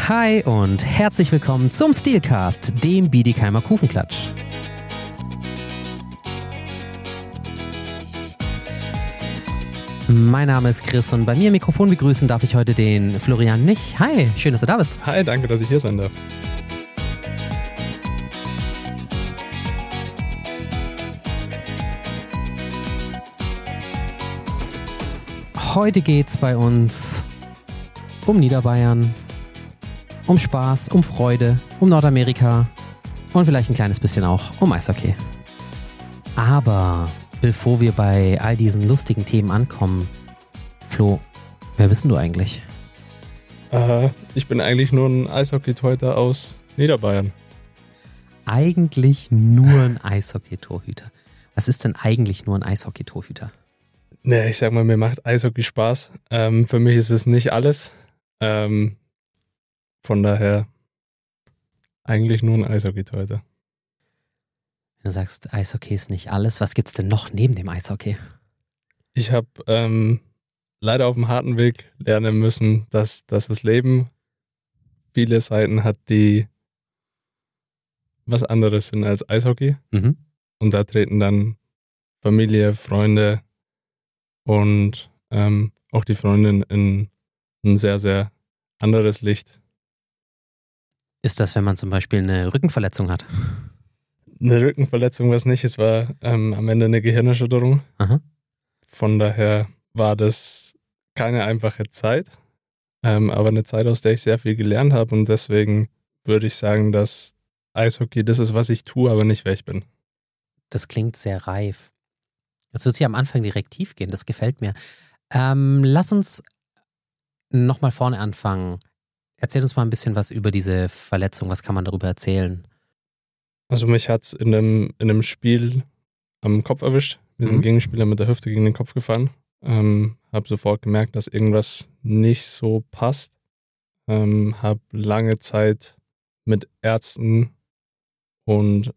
Hi und herzlich willkommen zum Steelcast, dem Biedigheimer Kufenklatsch. Mein Name ist Chris und bei mir im Mikrofon begrüßen darf ich heute den Florian Nich. Hi, schön, dass du da bist. Hi, danke, dass ich hier sein darf. Heute geht's bei uns um Niederbayern, um Spaß, um Freude, um Nordamerika und vielleicht ein kleines bisschen auch um Eishockey. Aber bevor wir bei all diesen lustigen Themen ankommen, Flo, wer bist denn du eigentlich? Ich bin eigentlich nur ein Eishockey-Torhüter aus Niederbayern. Eigentlich nur ein Eishockey-Torhüter. Was ist denn eigentlich nur ein Eishockey-Torhüter? Ne, ich sag mal, mir macht Eishockey Spaß. Für mich ist es nicht alles. Von daher eigentlich nur ein Eishockey-Torhüter. Wenn du sagst, Eishockey ist nicht alles, was gibt's denn noch neben dem Eishockey? Ich habe leider auf dem harten Weg lernen müssen, dass das Leben viele Seiten hat, die was anderes sind als Eishockey. Mhm. Und da treten dann Familie, Freunde und auch die Freundin in ein sehr, sehr anderes Licht. Ist das, wenn man zum Beispiel eine Rückenverletzung hat? Eine Rückenverletzung war es nicht, es war am Ende eine Gehirnerschütterung. Aha. Von daher war das keine einfache Zeit, aber eine Zeit, aus der ich sehr viel gelernt habe und deswegen würde ich sagen, dass Eishockey das ist, was ich tue, aber nicht wer ich bin. Das klingt sehr reif. Jetzt wird es ja am Anfang direkt tief gehen, das gefällt mir. Lass uns nochmal vorne anfangen. Erzähl uns mal ein bisschen was über diese Verletzung, was kann man darüber erzählen? Also mich hat es in einem Spiel am Kopf erwischt. Wir sind Gegenspieler mit der Hüfte gegen den Kopf gefahren. Habe sofort gemerkt, dass irgendwas nicht so passt. Habe lange Zeit mit Ärzten und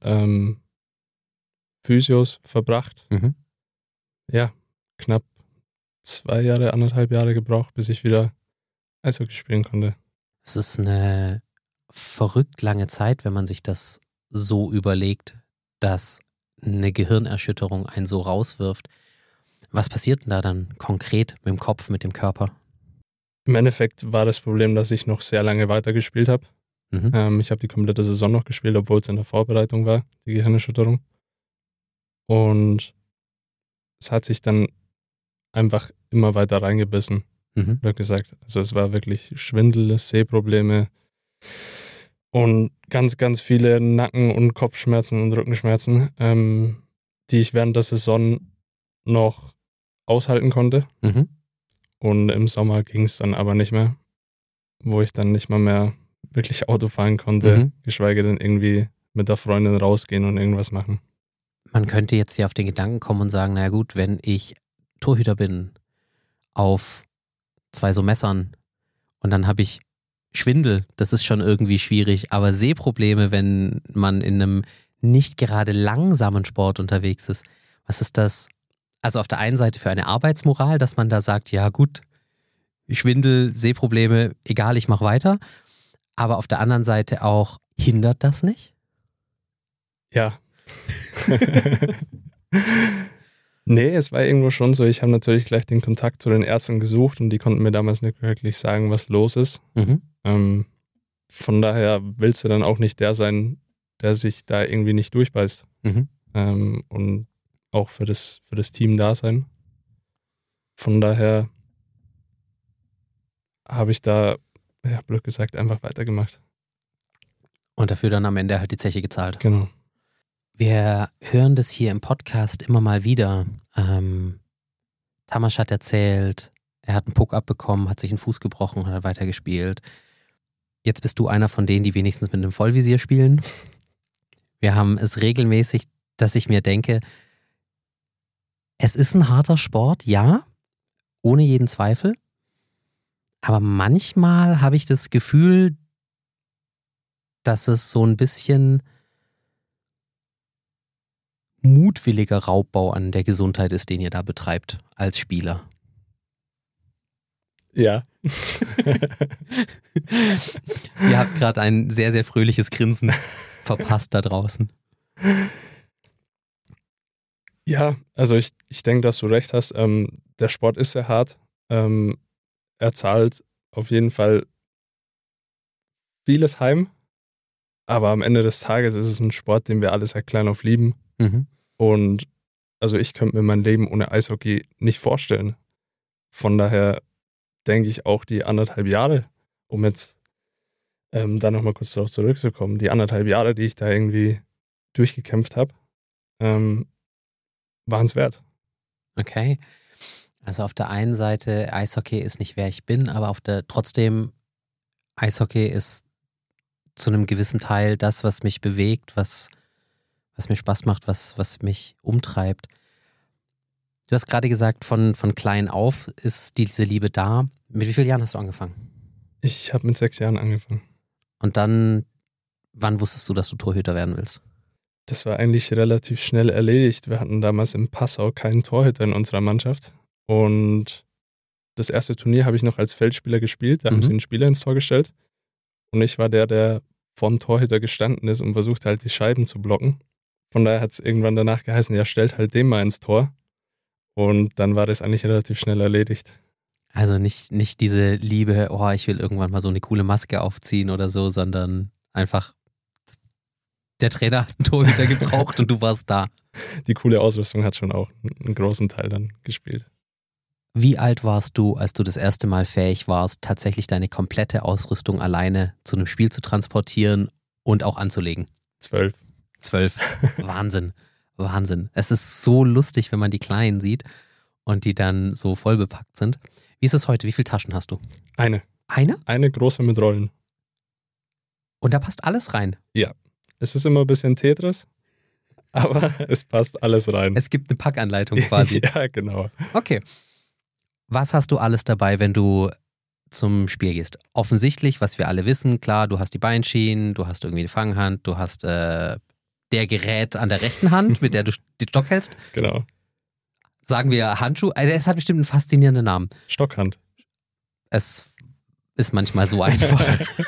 Physios verbracht. Mhm. Ja, knapp 2 Jahre, 1,5 Jahre gebraucht, bis ich wieder Eishockey spielen konnte. Es ist eine verrückt lange Zeit, wenn man sich das so überlegt, dass eine Gehirnerschütterung einen so rauswirft. Was passiert denn da dann konkret mit dem Kopf, mit dem Körper? Im Endeffekt war das Problem, dass ich noch sehr lange weitergespielt habe. Mhm. Ich habe die komplette Saison noch gespielt, obwohl es in der Vorbereitung war, die Gehirnerschütterung. Und es hat sich dann einfach immer weiter reingebissen, Mhm. wie gesagt. Also es war wirklich Schwindel, Sehprobleme und ganz, ganz viele Nacken- und Kopfschmerzen und Rückenschmerzen, die ich während der Saison noch aushalten konnte. Mhm. Und im Sommer ging es dann aber nicht mehr, wo ich dann nicht mal mehr wirklich Auto fahren konnte, geschweige denn irgendwie mit der Freundin rausgehen und irgendwas machen. Man könnte jetzt ja auf den Gedanken kommen und sagen, naja gut, wenn ich Torhüter bin auf 2 so Messern und dann habe ich Schwindel, das ist schon irgendwie schwierig, aber Sehprobleme, wenn man in einem nicht gerade langsamen Sport unterwegs ist, was ist das? Also auf der einen Seite für eine Arbeitsmoral, dass man da sagt, ja gut, Schwindel, Sehprobleme, egal, ich mache weiter, aber auf der anderen Seite auch, hindert das nicht? Ja. Nee, es war irgendwo schon so. Ich habe natürlich gleich den Kontakt zu den Ärzten gesucht und die konnten mir damals nicht wirklich sagen, was los ist. Mhm. Von daher willst du dann auch nicht der sein, der sich da irgendwie nicht durchbeißt. Mhm. Und auch für das Team da sein. Von daher habe ich da, ja, blöd gesagt, einfach weitergemacht. Und dafür dann am Ende halt die Zeche gezahlt. Genau. Wir hören das hier im Podcast immer mal wieder. Tamas hat erzählt, er hat einen Puck abbekommen, hat sich einen Fuß gebrochen, hat weitergespielt. Jetzt bist du einer von denen, die wenigstens mit einem Vollvisier spielen. Wir haben es regelmäßig, dass ich mir denke, es ist ein harter Sport, ja, ohne jeden Zweifel. Aber manchmal habe ich das Gefühl, dass es so ein bisschen mutwilliger Raubbau an der Gesundheit ist, den ihr da betreibt als Spieler. Ja, Ihr habt gerade ein sehr, sehr fröhliches Grinsen verpasst da draußen. Ja, also ich denke, dass du recht hast. Der Sport ist sehr hart. Er zahlt auf jeden Fall vieles heim, aber am Ende des Tages ist es ein Sport, den wir alle seit klein auf lieben. Mhm. Und also ich könnte mir mein Leben ohne Eishockey nicht vorstellen. Von daher denke ich auch die 1,5 Jahre, um jetzt da nochmal kurz darauf zurückzukommen, die 1,5 Jahre, die ich da irgendwie durchgekämpft habe, waren es wert. Okay. Also auf der einen Seite, Eishockey ist nicht wer ich bin, aber trotzdem, Eishockey ist zu einem gewissen Teil das, was mich bewegt, was mir Spaß macht, was mich umtreibt. Du hast gerade gesagt, von klein auf ist diese Liebe da. Mit wie vielen Jahren hast du angefangen? Ich habe mit 6 Jahren angefangen. Und dann, wann wusstest du, dass du Torhüter werden willst? Das war eigentlich relativ schnell erledigt. Wir hatten damals in Passau keinen Torhüter in unserer Mannschaft. Und das erste Turnier habe ich noch als Feldspieler gespielt. Da haben sie einen Spieler ins Tor gestellt. Und ich war der vorm Torhüter gestanden ist und versucht halt die Scheiben zu blocken. Von daher hat es irgendwann danach geheißen, ja, stellt halt den mal ins Tor. Und dann war das eigentlich relativ schnell erledigt. Also nicht diese Liebe, oh, ich will irgendwann mal so eine coole Maske aufziehen oder so, sondern einfach, der Trainer hat einen Torhüter gebraucht und du warst da. Die coole Ausrüstung hat schon auch einen großen Teil dann gespielt. Wie alt warst du, als du das erste Mal fähig warst, tatsächlich deine komplette Ausrüstung alleine zu einem Spiel zu transportieren und auch anzulegen? 12. 12. Wahnsinn. Wahnsinn. Es ist so lustig, wenn man die Kleinen sieht und die dann so voll bepackt sind. Wie ist es heute? Wie viele Taschen hast du? Eine. Eine? Eine große mit Rollen. Und da passt alles rein? Ja. Es ist immer ein bisschen Tetris, aber es passt alles rein. Es gibt eine Packanleitung quasi. Ja, genau. Okay. Was hast du alles dabei, wenn du zum Spiel gehst? Offensichtlich, was wir alle wissen, klar, du hast die Beinschienen, du hast irgendwie eine Fanghand, du hast der Gerät an der rechten Hand, mit der du den Stock hältst. Genau. Sagen wir Handschuh. Es hat bestimmt einen faszinierenden Namen. Stockhand. Es ist manchmal so einfach.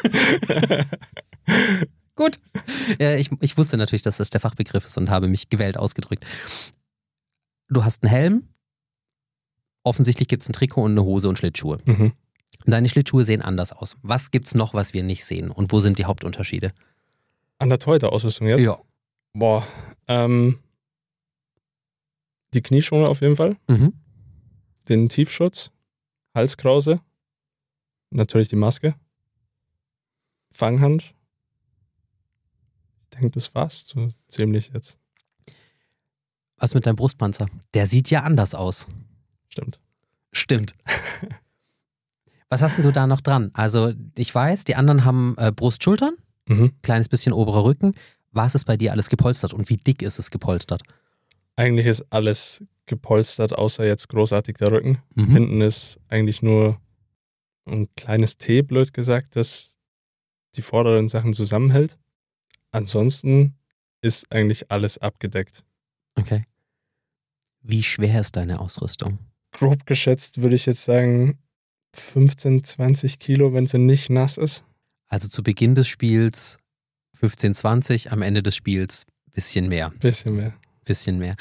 Gut. Ich wusste natürlich, dass das der Fachbegriff ist und habe mich gewählt ausgedrückt. Du hast einen Helm. Offensichtlich gibt es ein Trikot und eine Hose und Schlittschuhe. Mhm. Deine Schlittschuhe sehen anders aus. Was gibt's noch, was wir nicht sehen? Und wo sind die Hauptunterschiede? An der Torhüter-Ausrüstung jetzt? Ja. Boah. Die Knieschoner auf jeden Fall. Mhm. Den Tiefschutz. Halskrause. Natürlich die Maske. Fanghand. Ich denke, das war's so ziemlich jetzt. Was mit deinem Brustpanzer? Der sieht ja anders aus. Stimmt. Was hast denn du da noch dran? Also ich weiß, die anderen haben Brust, Schultern, kleines bisschen oberer Rücken. Was ist bei dir alles gepolstert und wie dick ist es gepolstert? Eigentlich ist alles gepolstert, außer jetzt großartig der Rücken. Hinten ist eigentlich nur ein kleines T, blöd gesagt, das die vorderen Sachen zusammenhält. Ansonsten ist eigentlich alles abgedeckt. Okay. Wie schwer ist deine Ausrüstung? Grob geschätzt würde ich jetzt sagen 15, 20 Kilo, wenn sie nicht nass ist. Also zu Beginn des Spiels 15, 20, am Ende des Spiels bisschen mehr. Bisschen mehr.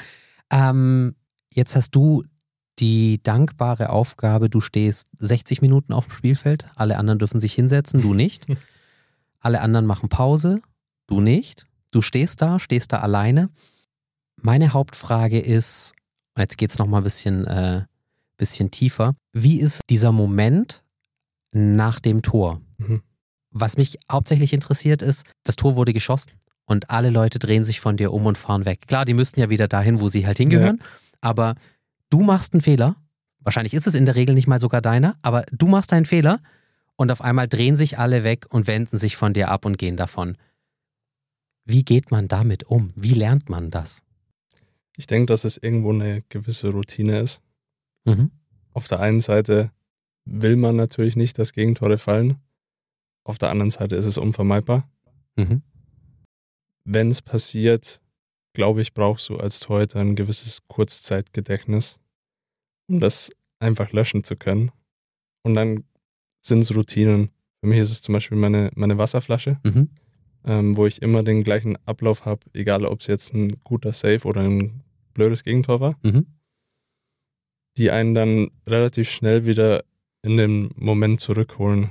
Jetzt hast du die dankbare Aufgabe, du stehst 60 Minuten auf dem Spielfeld, alle anderen dürfen sich hinsetzen, du nicht. Alle anderen machen Pause, du nicht. Du stehst da alleine. Meine Hauptfrage ist, jetzt geht es nochmal ein bisschen tiefer. Wie ist dieser Moment nach dem Tor? Was mich hauptsächlich interessiert ist, das Tor wurde geschossen und alle Leute drehen sich von dir um und fahren weg. Klar, die müssten ja wieder dahin, wo sie halt hingehören, aber du machst einen Fehler. Wahrscheinlich ist es in der Regel nicht mal sogar deiner, aber du machst einen Fehler und auf einmal drehen sich alle weg und wenden sich von dir ab und gehen davon. Wie geht man damit um? Wie lernt man das? Ich denke, dass es irgendwo eine gewisse Routine ist. Mhm. Auf der einen Seite will man natürlich nicht, dass Gegentore fallen. Auf der anderen Seite ist es unvermeidbar. Mhm. Wenn es passiert, glaube ich, brauchst du als Torhüter ein gewisses Kurzzeitgedächtnis, um das einfach löschen zu können. Und dann sind es Routinen. Für mich ist es zum Beispiel meine Wasserflasche, wo ich immer den gleichen Ablauf habe, egal ob es jetzt ein guter Save oder ein blödes Gegentor war, die einen dann relativ schnell wieder in den Moment zurückholen.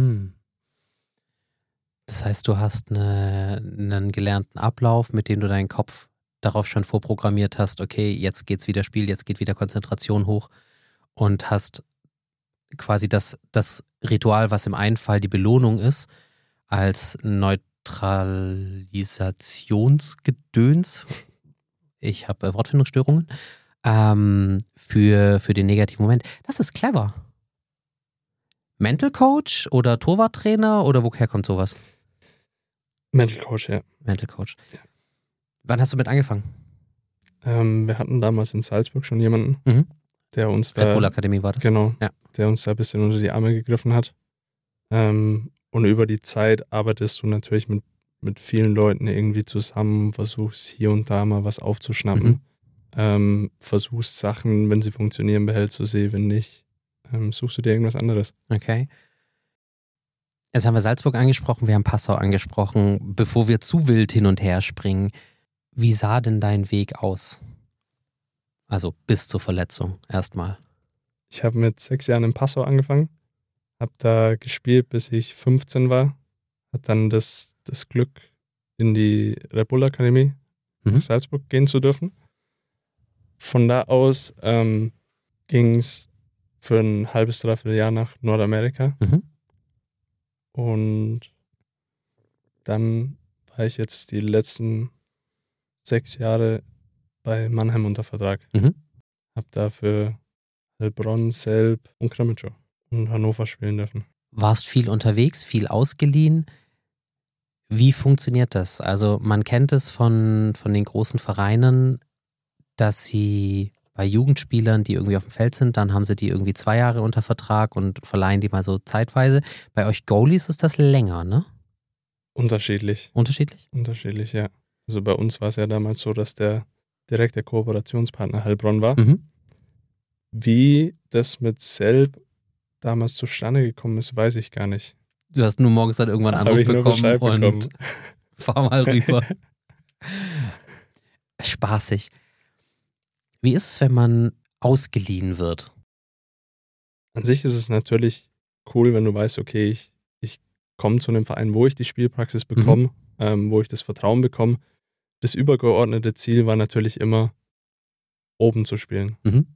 Das heißt, du hast einen gelernten Ablauf, mit dem du deinen Kopf darauf schon vorprogrammiert hast, okay, jetzt geht's wieder Spiel, jetzt geht wieder Konzentration hoch und hast quasi das Ritual, was im einen Fall die Belohnung ist, als Neutralisationsgedöns, ich habe Wortfindungsstörungen, für den negativen Moment. Das ist clever. Mental Coach oder Torwarttrainer oder woher kommt sowas? Mental Coach, ja. Mental Coach. Ja. Wann hast du mit angefangen? Wir hatten damals in Salzburg schon jemanden, der uns da... Red Bull Akademie war das? Genau, ja. Der uns da ein bisschen unter die Arme gegriffen hat. Und über die Zeit arbeitest du natürlich mit vielen Leuten irgendwie zusammen, versuchst hier und da mal was aufzuschnappen, versuchst Sachen, wenn sie funktionieren, behältst du sie, wenn nicht, suchst du dir irgendwas anderes. Okay. Jetzt haben wir Salzburg angesprochen, wir haben Passau angesprochen. Bevor wir zu wild hin und her springen, wie sah denn dein Weg aus? Also bis zur Verletzung erstmal. Ich habe mit 6 Jahren in Passau angefangen, habe da gespielt, bis ich 15 war, hatte dann das Glück, in die Red Bull Akademie nach Salzburg gehen zu dürfen. Von da aus ging es für ein halbes, dreiviertel Jahr nach Nordamerika. Und dann war ich jetzt die letzten 6 Jahre bei Mannheim unter Vertrag. Hab da für Heilbronn, Selb und Cramitchow und Hannover spielen dürfen. Warst viel unterwegs, viel ausgeliehen. Wie funktioniert das? Also man kennt es von den großen Vereinen, dass sie bei Jugendspielern, die irgendwie auf dem Feld sind, dann haben sie die irgendwie 2 Jahre unter Vertrag und verleihen die mal so zeitweise. Bei euch Goalies ist das länger, ne? Unterschiedlich. Unterschiedlich? Unterschiedlich, ja. Also bei uns war es ja damals so, dass der direkte Kooperationspartner Heilbronn war. Wie das mit Selb damals zustande gekommen ist, weiß ich gar nicht. Du hast nur morgens dann irgendwann einen Anruf bekommen und fahr mal rüber. Spaßig. Wie ist es, wenn man ausgeliehen wird? An sich ist es natürlich cool, wenn du weißt, okay, ich komme zu einem Verein, wo ich die Spielpraxis bekomme, wo ich das Vertrauen bekomme. Das übergeordnete Ziel war natürlich immer, oben zu spielen.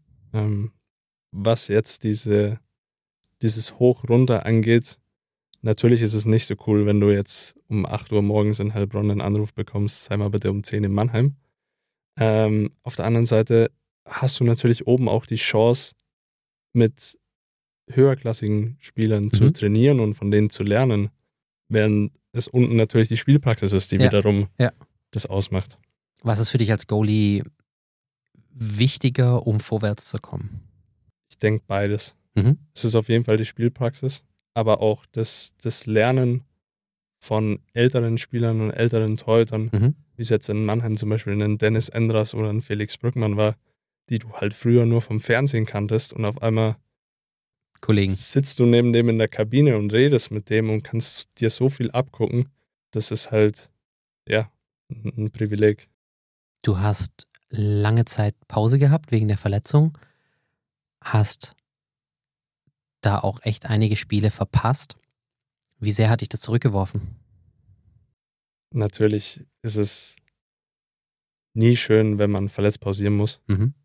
Was jetzt dieses Hoch-Runter angeht, natürlich ist es nicht so cool, wenn du jetzt um 8 Uhr morgens in Heilbronn einen Anruf bekommst, sei mal bitte um 10 in Mannheim. Auf der anderen Seite hast du natürlich oben auch die Chance, mit höherklassigen Spielern zu trainieren und von denen zu lernen, während es unten natürlich die Spielpraxis ist, die wiederum das ausmacht. Was ist für dich als Goalie wichtiger, um vorwärts zu kommen? Ich denke beides. Es ist auf jeden Fall die Spielpraxis, aber auch das Lernen von älteren Spielern und älteren Torhütern, wie es jetzt in Mannheim zum Beispiel ein Dennis Endras oder ein Felix Brückmann war, die du halt früher nur vom Fernsehen kanntest und auf einmal sitzt du neben dem in der Kabine und redest mit dem und kannst dir so viel abgucken. Das ist halt, ja, ein Privileg. Du hast lange Zeit Pause gehabt wegen der Verletzung, hast da auch echt einige Spiele verpasst. Wie sehr hat dich das zurückgeworfen? Natürlich ist es nie schön, wenn man verletzt pausieren muss.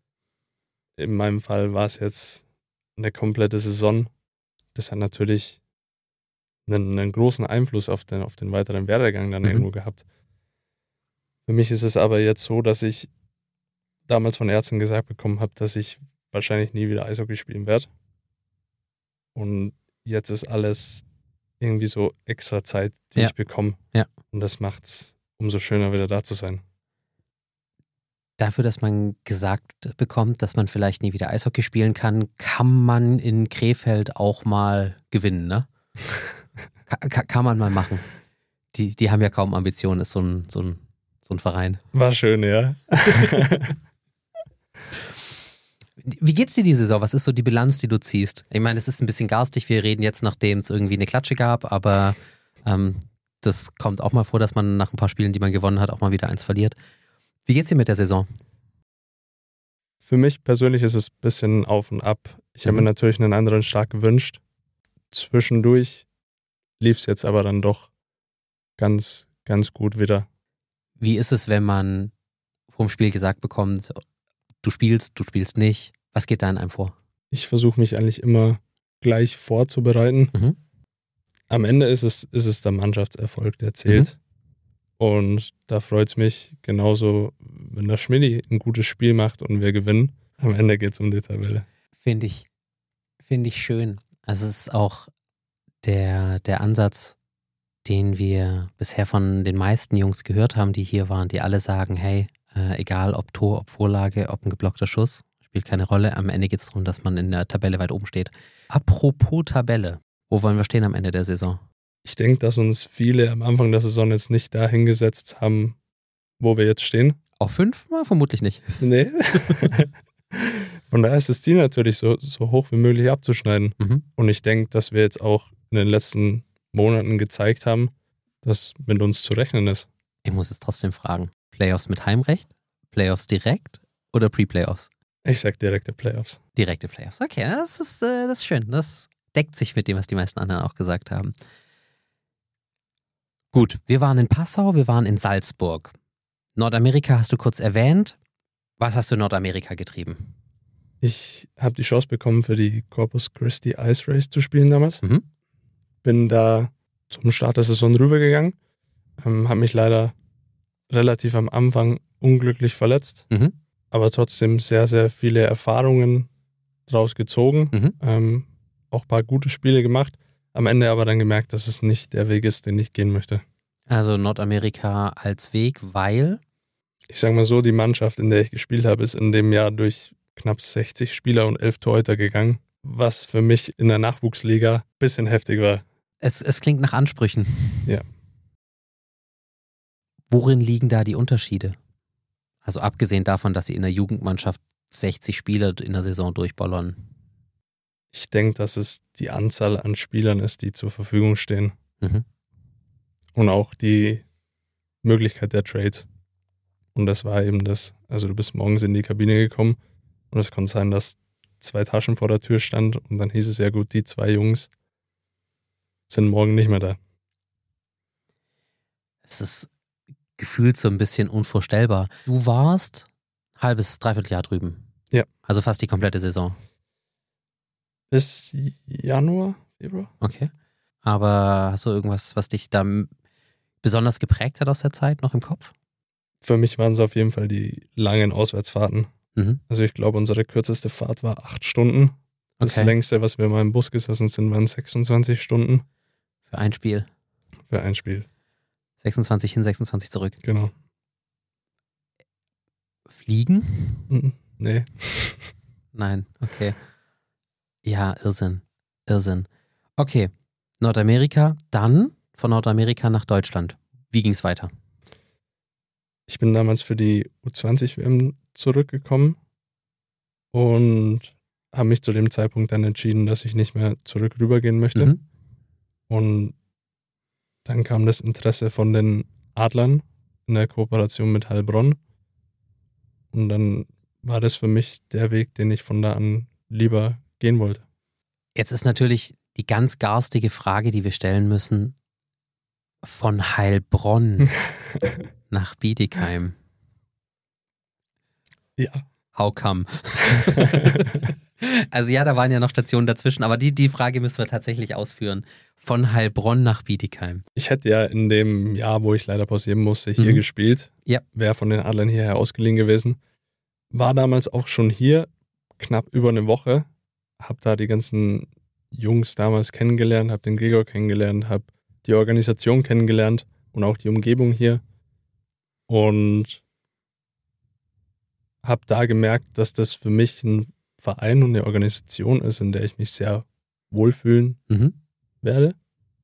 In meinem Fall war es jetzt eine komplette Saison. Das hat natürlich einen großen Einfluss auf den weiteren Werdegang dann irgendwo gehabt. Für mich ist es aber jetzt so, dass ich damals von Ärzten gesagt bekommen habe, dass ich wahrscheinlich nie wieder Eishockey spielen werde. Und jetzt ist alles irgendwie so extra Zeit, die ich bekomme. Und das macht es umso schöner, wieder da zu sein. Dafür, dass man gesagt bekommt, dass man vielleicht nie wieder Eishockey spielen kann, kann man in Krefeld auch mal gewinnen, ne? Kann man mal machen. Die haben ja kaum Ambitionen, ist so ein Verein. War schön, ja. Wie geht's dir diese Saison? Was ist so die Bilanz, die du ziehst? Ich meine, es ist ein bisschen garstig, wir reden jetzt, nachdem es irgendwie eine Klatsche gab, aber das kommt auch mal vor, dass man nach ein paar Spielen, die man gewonnen hat, auch mal wieder eins verliert. Wie geht's dir mit der Saison? Für mich persönlich ist es ein bisschen auf und ab. Ich habe mir natürlich einen anderen Start gewünscht. Zwischendurch lief es jetzt aber dann doch ganz, ganz gut wieder. Wie ist es, wenn man vor dem Spiel gesagt bekommt, du spielst nicht? Was geht da in einem vor? Ich versuche mich eigentlich immer gleich vorzubereiten. Mhm. Am Ende ist es der Mannschaftserfolg, der zählt. Und da freut es mich genauso, wenn der Schmidi ein gutes Spiel macht und wir gewinnen. Am Ende geht es um die Tabelle. Finde ich schön. Also es ist auch der Ansatz, den wir bisher von den meisten Jungs gehört haben, die hier waren, die alle sagen, hey, egal ob Tor, ob Vorlage, ob ein geblockter Schuss, spielt keine Rolle. Am Ende geht es darum, dass man in der Tabelle weit oben steht. Apropos Tabelle, wo wollen wir stehen am Ende der Saison? Ich denke, dass uns viele am Anfang der Saison jetzt nicht da hingesetzt haben, wo wir jetzt stehen. Auf 5? Vermutlich nicht. Nee. Von daher ist das Ziel natürlich so hoch wie möglich abzuschneiden. Und ich denke, dass wir jetzt auch in den letzten Monaten gezeigt haben, dass mit uns zu rechnen ist. Ich muss jetzt trotzdem fragen, Playoffs mit Heimrecht? Playoffs direkt oder Pre-Playoffs? Ich sag direkte Playoffs. Direkte Playoffs, okay, das ist schön. Das deckt sich mit dem, was die meisten anderen auch gesagt haben. Gut, wir waren in Passau, wir waren in Salzburg. Nordamerika hast du kurz erwähnt. Was hast du in Nordamerika getrieben? Ich habe die Chance bekommen, für die Corpus Christi Ice Race zu spielen damals. Bin da zum Start der Saison rübergegangen. Habe mich leider relativ am Anfang unglücklich verletzt. Aber trotzdem sehr, sehr viele Erfahrungen draus gezogen. Auch ein paar gute Spiele gemacht. Am Ende aber dann gemerkt, dass es nicht der Weg ist, den ich gehen möchte. Also Nordamerika als Weg, weil? Ich sage mal so, die Mannschaft, in der ich gespielt habe, ist in dem Jahr durch knapp 60 Spieler und 11 Torhüter gegangen, was für mich in der Nachwuchsliga ein bisschen heftig war. Es klingt nach Ansprüchen. Ja. Worin liegen da die Unterschiede? Also abgesehen davon, dass sie in der Jugendmannschaft 60 Spieler in der Saison durchballern. Ich denke, dass es die Anzahl an Spielern ist, die zur Verfügung stehen. Und auch die Möglichkeit der Trades. Und das war eben das. Also du bist morgens in die Kabine gekommen und es konnte sein, dass 2 Taschen vor der Tür stand und dann hieß es ja gut, die 2 Jungs sind morgen nicht mehr da. Es ist gefühlt so ein bisschen unvorstellbar. Du warst halbes, dreiviertel Jahr drüben. Ja. Also fast die komplette Saison. Bis Januar, Februar. Okay. Aber hast du irgendwas, was dich da besonders geprägt hat aus der Zeit noch im Kopf? Für mich waren es auf jeden Fall die langen Auswärtsfahrten. Also ich glaube, unsere kürzeste Fahrt war 8 Stunden. Das längste, was wir mal im Bus gesessen sind, waren 26 Stunden. Für ein Spiel? Für ein Spiel. 26 hin, 26 zurück. Genau. Fliegen? Nee. Nein, okay. Ja, Irrsinn. Okay, Nordamerika, dann von Nordamerika nach Deutschland. Wie ging es weiter? Ich bin damals für die U20-WM zurückgekommen und habe mich zu dem Zeitpunkt dann entschieden, dass ich nicht mehr zurück rübergehen möchte. Und dann kam das Interesse von den Adlern in der Kooperation mit Heilbronn. Und dann war das für mich der Weg, den ich von da an lieber gehen wollte. Jetzt ist natürlich die ganz garstige Frage, die wir stellen müssen, von Heilbronn nach Bietigheim. Ja. How come? Also ja, da waren ja noch Stationen dazwischen, aber die Frage müssen wir tatsächlich ausführen. Von Heilbronn nach Bietigheim. Ich hätte ja in dem Jahr, wo ich leider pausieren musste, hier gespielt. Ja. Wäre von den Adlern hierher ausgeliehen gewesen. War damals auch schon hier, knapp über eine Woche. Hab da die ganzen Jungs damals kennengelernt, hab den Gregor kennengelernt, hab die Organisation kennengelernt und auch die Umgebung hier. Und hab da gemerkt, dass das für mich ein Verein und eine Organisation ist, in der ich mich sehr wohlfühlen werde.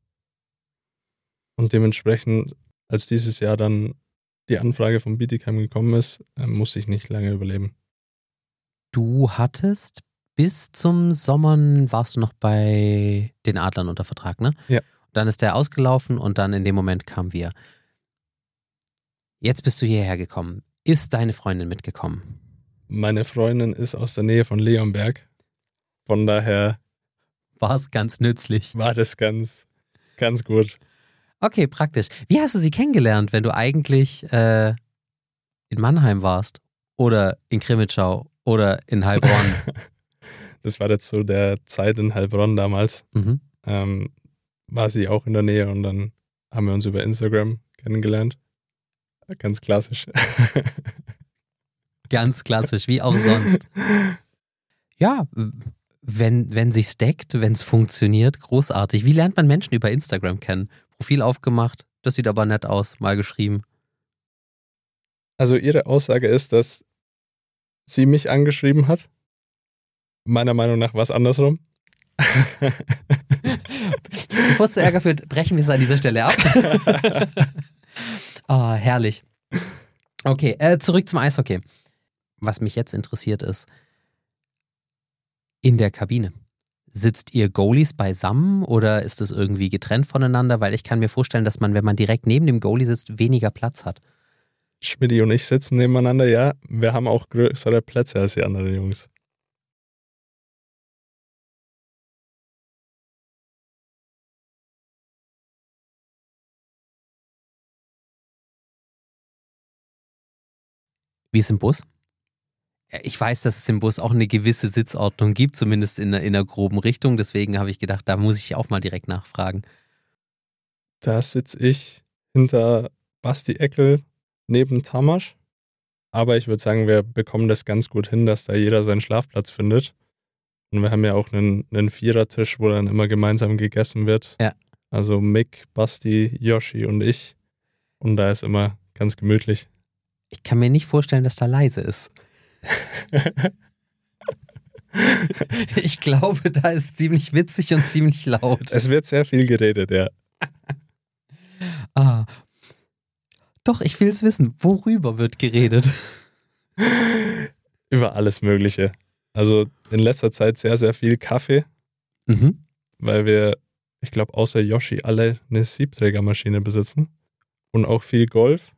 Und dementsprechend, als dieses Jahr dann die Anfrage von Bietigheim gekommen ist, musste ich nicht lange überleben. du hattest bis zum Sommer, warst du noch bei den Adlern unter Vertrag, ne? Ja. Dann ist der ausgelaufen und dann in dem Moment kamen wir. Jetzt bist du hierher gekommen. Ist deine Freundin mitgekommen? Meine Freundin ist aus der Nähe von Leonberg. Von daher War es ganz nützlich. war das ganz, ganz gut. Okay, praktisch. Wie hast du sie kennengelernt, wenn du eigentlich in Mannheim warst? Oder in Krimitschau? Oder in Heilbronn? Das war jetzt so der Zeit in Heilbronn damals. Mhm. War sie auch in der Nähe und dann haben wir uns über Instagram kennengelernt. Ganz klassisch. Ganz klassisch, wie auch sonst. Ja, wenn sich's deckt, wenn es funktioniert, großartig. Wie lernt man Menschen über Instagram kennen? Profil aufgemacht, das sieht aber nett aus, mal geschrieben. Also ihre Aussage ist, dass sie mich angeschrieben hat. Meiner Meinung nach war es andersrum. Bevor es zu Ärger führt, brechen wir es an dieser Stelle ab. Ah, herrlich. Okay, zurück zum Eishockey. Was mich jetzt interessiert ist, in der Kabine. Sitzt ihr Goalies beisammen oder ist es irgendwie getrennt voneinander? Weil ich kann mir vorstellen, dass man, wenn man direkt neben dem Goalie sitzt, weniger Platz hat. Schmidti und ich sitzen nebeneinander, ja. Wir haben auch größere Plätze als die anderen Jungs. Wie ist im Bus? Ja, ich weiß, dass es im Bus auch eine gewisse Sitzordnung gibt, zumindest in einer groben Richtung. Deswegen habe ich gedacht, da muss ich auch mal direkt nachfragen. Da sitze ich hinter Basti Eckel neben Tamasch. Aber ich würde sagen, wir bekommen das ganz gut hin, dass da jeder seinen Schlafplatz findet. Und wir haben ja auch einen Vierertisch, wo dann immer gemeinsam gegessen wird. Ja. Also Mick, Basti, Yoshi und ich. Und da ist immer ganz gemütlich. Ich kann mir nicht vorstellen, dass da leise ist. Ich glaube, da ist ziemlich witzig und ziemlich laut. Es wird sehr viel geredet, ja. Ah. Doch, ich will es wissen. Worüber wird geredet? Über alles Mögliche. Also in letzter Zeit sehr, sehr viel Kaffee, Mhm. weil wir, ich glaube, außer Yoshi alle eine Siebträgermaschine besitzen. Und auch viel Golf.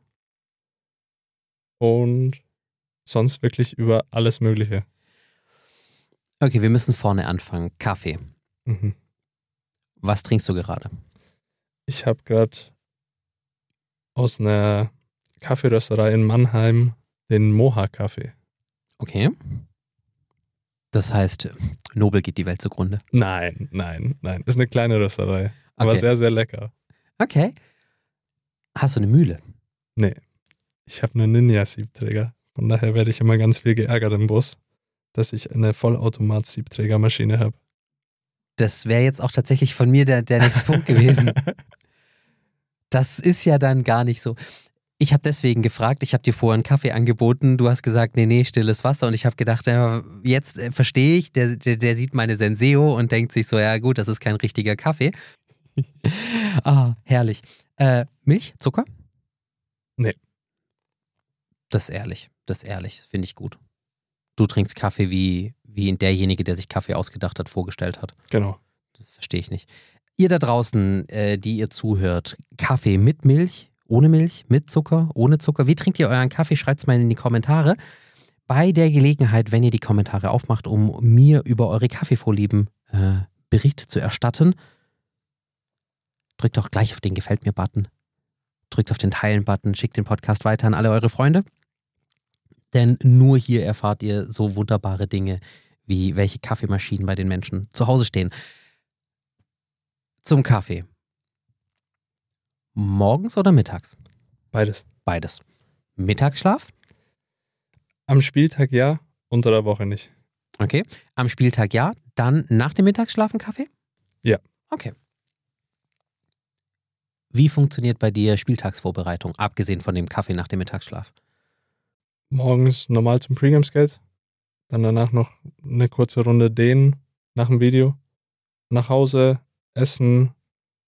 Und sonst wirklich über alles Mögliche. Okay, wir müssen vorne anfangen. Kaffee. Mhm. Was trinkst du gerade? Ich habe gerade aus einer Kaffeerösterei in Mannheim den Moha-Kaffee. Okay. Das heißt, Nobel geht die Welt zugrunde. Nein. Ist eine kleine Rösterei. Aber Okay. sehr, sehr lecker. Okay. Hast du eine Mühle? Nee. Ich habe einen Ninja-Siebträger. Von daher werde ich immer ganz viel geärgert im Bus, dass ich eine Vollautomat-Siebträgermaschine habe. Das wäre jetzt auch tatsächlich von mir der nächste Punkt gewesen. Das ist ja dann gar nicht so. Ich habe deswegen gefragt, ich habe dir vorher einen Kaffee angeboten, du hast gesagt, nee, stilles Wasser und ich habe gedacht, ja, jetzt verstehe ich, der sieht meine Senseo und denkt sich so, ja gut, das ist kein richtiger Kaffee. Ah, herrlich. Milch, Zucker? Nee. Das ist ehrlich, finde ich gut. Du trinkst Kaffee, wie derjenige, der sich Kaffee ausgedacht hat, vorgestellt hat. Genau. Das verstehe ich nicht. Ihr da draußen, die ihr zuhört, Kaffee mit Milch, ohne Milch, mit Zucker, ohne Zucker. Wie trinkt ihr euren Kaffee? Schreibt es mal in die Kommentare. Bei der Gelegenheit, wenn ihr die Kommentare aufmacht, um mir über eure Kaffeevorlieben Berichte zu erstatten, drückt doch gleich auf den Gefällt mir-Button. Drückt auf den Teilen-Button, schickt den Podcast weiter an alle eure Freunde. Denn nur hier erfahrt ihr so wunderbare Dinge, wie welche Kaffeemaschinen bei den Menschen zu Hause stehen. Zum Kaffee. Morgens oder mittags? Beides. Beides. Mittagsschlaf? Am Spieltag ja, unter der Woche nicht. Okay. Am Spieltag ja. Dann nach dem Mittagsschlaf ein Kaffee? Ja. Okay. Wie funktioniert bei dir Spieltagsvorbereitung, abgesehen von dem Kaffee nach dem Mittagsschlaf? Morgens normal zum Pre-Game-Skate. Dann danach noch eine kurze Runde dehnen nach dem Video. Nach Hause, essen,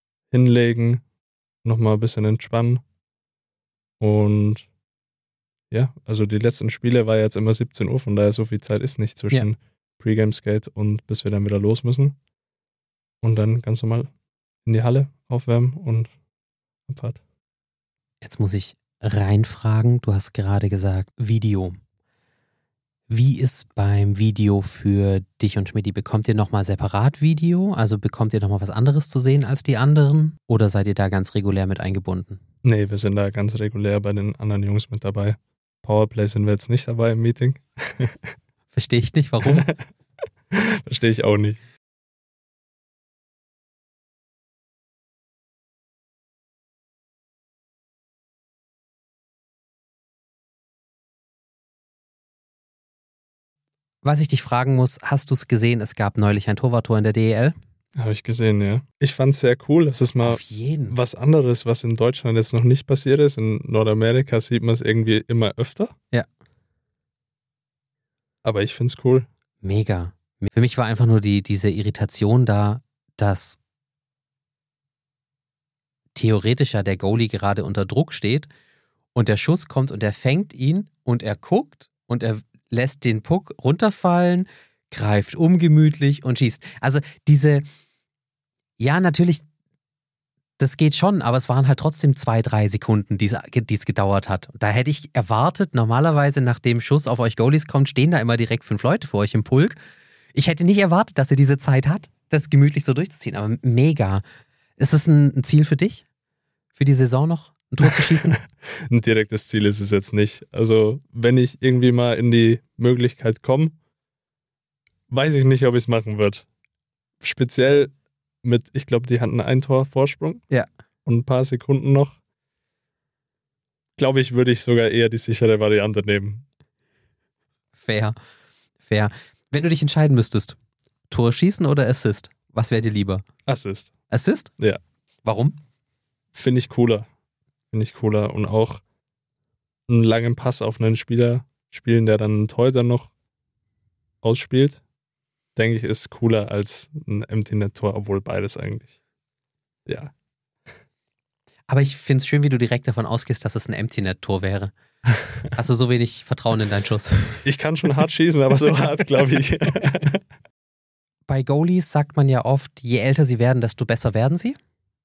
hinlegen, nochmal ein bisschen entspannen. Und Ja, also die letzten Spiele war jetzt immer 17 Uhr, von daher so viel Zeit ist nicht zwischen Pre-Game-Skate und bis wir dann wieder los müssen. Und dann ganz normal in die Halle aufwärmen und Abfahrt. Jetzt muss ich reinfragen, du hast gerade gesagt, Video. Wie ist beim Video für dich und Schmidti? Bekommt ihr nochmal separat Video? Also bekommt ihr nochmal was anderes zu sehen als die anderen? Oder seid ihr da ganz regulär mit eingebunden? Nee, wir sind da ganz regulär bei den anderen Jungs mit dabei. Powerplay sind wir jetzt nicht dabei im Meeting. Verstehe ich nicht, warum? Verstehe ich auch nicht. Was ich dich fragen muss, hast du es gesehen, es gab neulich ein Torwarttor in der DEL? Habe ich gesehen, ja. Ich fand es sehr cool. Das ist mal Auf jeden. was anderes, was in Deutschland jetzt noch nicht passiert ist. In Nordamerika sieht man es irgendwie immer öfter. Ja. Aber ich finde es cool. Mega. Für mich war einfach nur diese Irritation da, dass theoretisch ja der Goalie gerade unter Druck steht und der Schuss kommt und er fängt ihn und er guckt und er lässt den Puck runterfallen, greift ungemütlich und schießt. Also ja, natürlich, das geht schon, aber es waren halt trotzdem 2-3 Sekunden, die es gedauert hat. Da hätte ich erwartet, normalerweise nach dem Schuss auf euch Goalies kommt, stehen da immer direkt 5 Leute vor euch im Pulk. Ich hätte nicht erwartet, dass ihr diese Zeit hat, das gemütlich so durchzuziehen, aber mega. Ist es ein Ziel für dich? Für die Saison noch? Ein Tor zu schießen? Ein direktes Ziel ist es jetzt nicht. Also, wenn ich irgendwie mal in die Möglichkeit komme, weiß ich nicht, ob ich es machen würde. Speziell mit, ich glaube, die hatten ein Tor Vorsprung. Ja. Und ein paar Sekunden noch. Glaube ich, würde ich sogar eher die sichere Variante nehmen. Fair. Wenn du dich entscheiden müsstest, Tor schießen oder Assist, was wäre dir lieber? Assist. Assist? Ja. Warum? Finde ich cooler. Und auch einen langen Pass auf einen Spieler spielen, der dann einen Torhüter noch ausspielt, denke ich, ist cooler als ein Empty-Net-Tor, obwohl beides eigentlich. Ja. Aber ich finde es schön, wie du direkt davon ausgehst, dass es ein Empty-Net-Tor wäre. Hast du so wenig Vertrauen in deinen Schuss? Ich kann schon hart schießen, aber so hart, glaube ich. Bei Goalies sagt man ja oft, je älter sie werden, desto besser werden sie.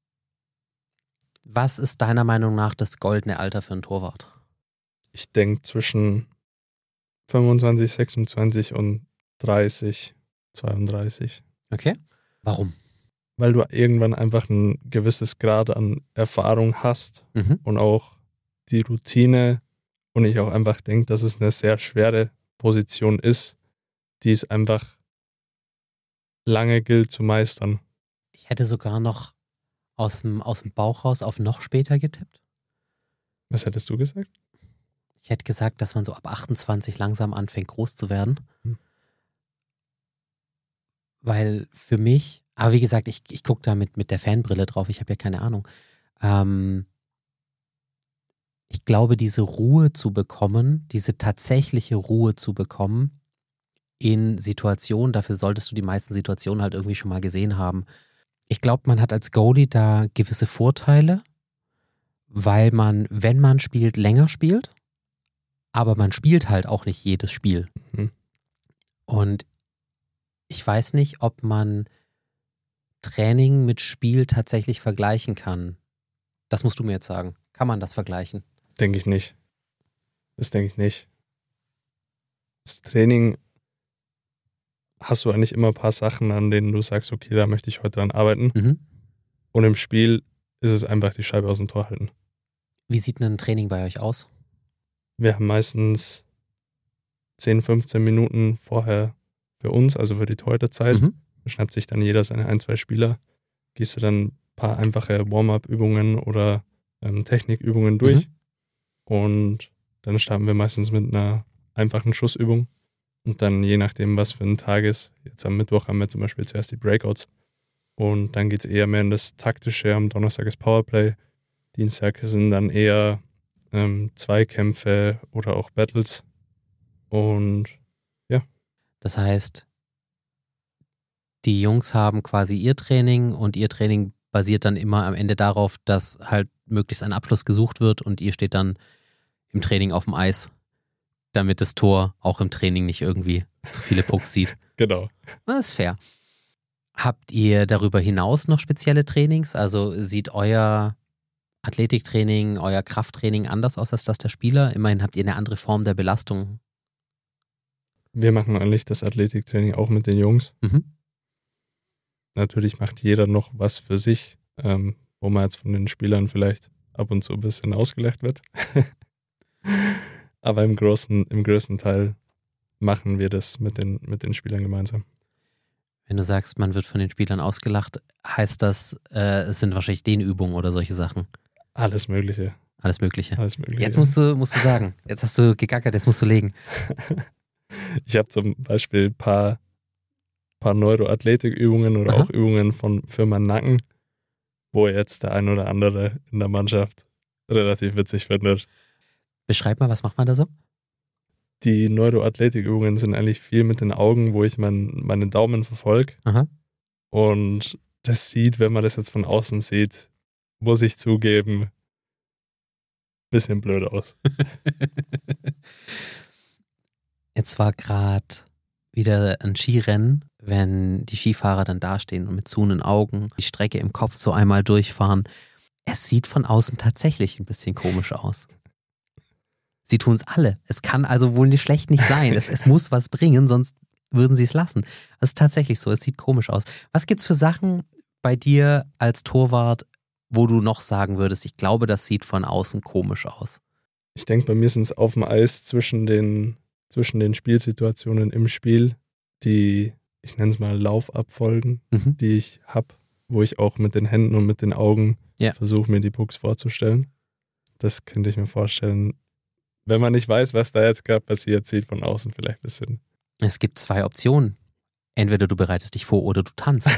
Was ist deiner Meinung nach das goldene Alter für einen Torwart? Ich denke zwischen 25, 26 und 30, 32. Okay. Warum? Weil du irgendwann einfach ein gewisses Grad an Erfahrung hast und auch die Routine. Und ich auch einfach denke, dass es eine sehr schwere Position ist, die es einfach lange gilt zu meistern. Ich hätte sogar noch aus dem Bauch raus auf noch später getippt. Was hättest du gesagt? Ich hätte gesagt, dass man so ab 28 langsam anfängt, groß zu werden. Weil für mich, aber wie gesagt, ich gucke da mit der Fanbrille drauf, ich habe ja keine Ahnung. Ich glaube, diese Ruhe zu bekommen, diese tatsächliche Ruhe zu bekommen in Situationen, dafür solltest du die meisten Situationen halt irgendwie schon mal gesehen haben. Ich glaube, man hat als Goalie da gewisse Vorteile, weil man, wenn man spielt, länger spielt, aber man spielt halt auch nicht jedes Spiel. Und ich weiß nicht, ob man Training mit Spiel tatsächlich vergleichen kann. Das musst du mir jetzt sagen. Kann man das vergleichen? Denke ich nicht. Das denke ich nicht. Das Training hast du eigentlich immer ein paar Sachen, an denen du sagst, okay, da möchte ich heute dran arbeiten. Und im Spiel ist es einfach die Scheibe aus dem Tor halten. Wie sieht ein Training bei euch aus? Wir haben meistens 10, 15 Minuten vorher für uns, also für die Torhüterzeit. Da schnappt sich dann jeder seine 1, 2 Spieler, gehst du dann ein paar einfache Warm-up-Übungen oder Technikübungen durch. Und dann starten wir meistens mit einer einfachen Schussübung. Und dann je nachdem, was für ein Tag ist, jetzt am Mittwoch haben wir zum Beispiel zuerst die Breakouts. Und dann geht es eher mehr in das Taktische. Am Donnerstag ist Powerplay. Dienstag sind dann eher Zweikämpfe oder auch Battles. Und ja. Das heißt, die Jungs haben quasi ihr Training und ihr Training basiert dann immer am Ende darauf, dass halt möglichst ein Abschluss gesucht wird und ihr steht dann im Training auf dem Eis damit das Tor auch im Training nicht irgendwie zu viele Pucks sieht. Genau. Das ist fair. Habt ihr darüber hinaus noch spezielle Trainings? Also sieht euer Athletiktraining, euer Krafttraining anders aus als das der Spieler? Immerhin habt ihr eine andere Form der Belastung. Wir machen eigentlich das Athletiktraining auch mit den Jungs. Mhm. Natürlich macht jeder noch was für sich, wo man jetzt von den Spielern vielleicht ab und zu ein bisschen ausgelacht wird. Aber im größten Teil machen wir das mit den Spielern gemeinsam. Wenn du sagst, man wird von den Spielern ausgelacht, heißt das, es sind wahrscheinlich Dehnübungen oder solche Sachen? Alles Mögliche. Alles Mögliche. Alles Mögliche. Jetzt musst du sagen, jetzt hast du gegackert, jetzt musst du legen. Ich habe zum Beispiel ein paar Neuroathletikübungen oder Aha. auch Übungen für meinen Nacken, wo jetzt der ein oder andere in der Mannschaft relativ witzig findet. Beschreib mal, was macht man da so? Die Neuroathletikübungen sind eigentlich viel mit den Augen, wo ich meine Daumen verfolge. Aha. Und das sieht, wenn man das jetzt von außen sieht, muss ich zugeben, bisschen blöd aus. Jetzt war gerade wieder ein Skirennen, wenn die Skifahrer dann dastehen und mit zuhenden Augen die Strecke im Kopf so einmal durchfahren. Es sieht von außen tatsächlich ein bisschen komisch aus. Sie tun es alle. Es kann also wohl nicht schlecht nicht sein. Es muss was bringen, sonst würden sie es lassen. Es ist tatsächlich so, es sieht komisch aus. Was gibt's für Sachen bei dir als Torwart, wo du noch sagen würdest, ich glaube, das sieht von außen komisch aus? Ich denke, bei mir sind es auf dem Eis zwischen den Spielsituationen im Spiel, die, ich nenne es mal Laufabfolgen, die ich habe, wo ich auch mit den Händen und mit den Augen versuche, mir die Pucks vorzustellen. Das könnte ich mir vorstellen. Wenn man nicht weiß, was da jetzt gerade passiert, sieht von außen vielleicht ein bisschen. Es gibt 2 Optionen. Entweder du bereitest dich vor oder du tanzt.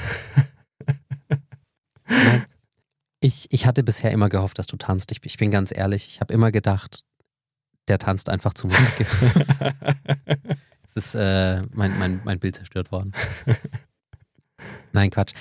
Nein. Ich hatte bisher immer gehofft, dass du tanzt. Ich bin ganz ehrlich, ich habe immer gedacht, der tanzt einfach zu Musik. Es ist mein Bild zerstört worden. Nein, Quatsch.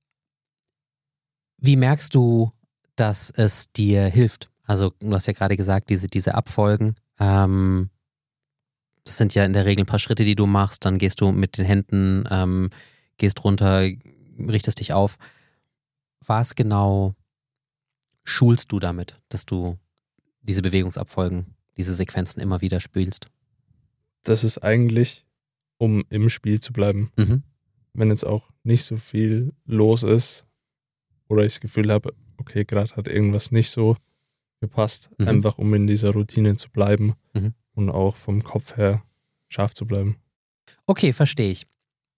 Wie merkst du, dass es dir hilft? Also du hast ja gerade gesagt, diese Abfolgen, das sind ja in der Regel ein paar Schritte, die du machst, dann gehst du mit den Händen, gehst runter, richtest dich auf. Was genau schulst du damit, dass du diese Bewegungsabfolgen, diese Sequenzen immer wieder spielst? Das ist eigentlich, um im Spiel zu bleiben. Wenn jetzt auch nicht so viel los ist oder ich das Gefühl habe, okay, gerade hat irgendwas nicht so gepasst, einfach um in dieser Routine zu bleiben und auch vom Kopf her scharf zu bleiben. Okay, verstehe ich.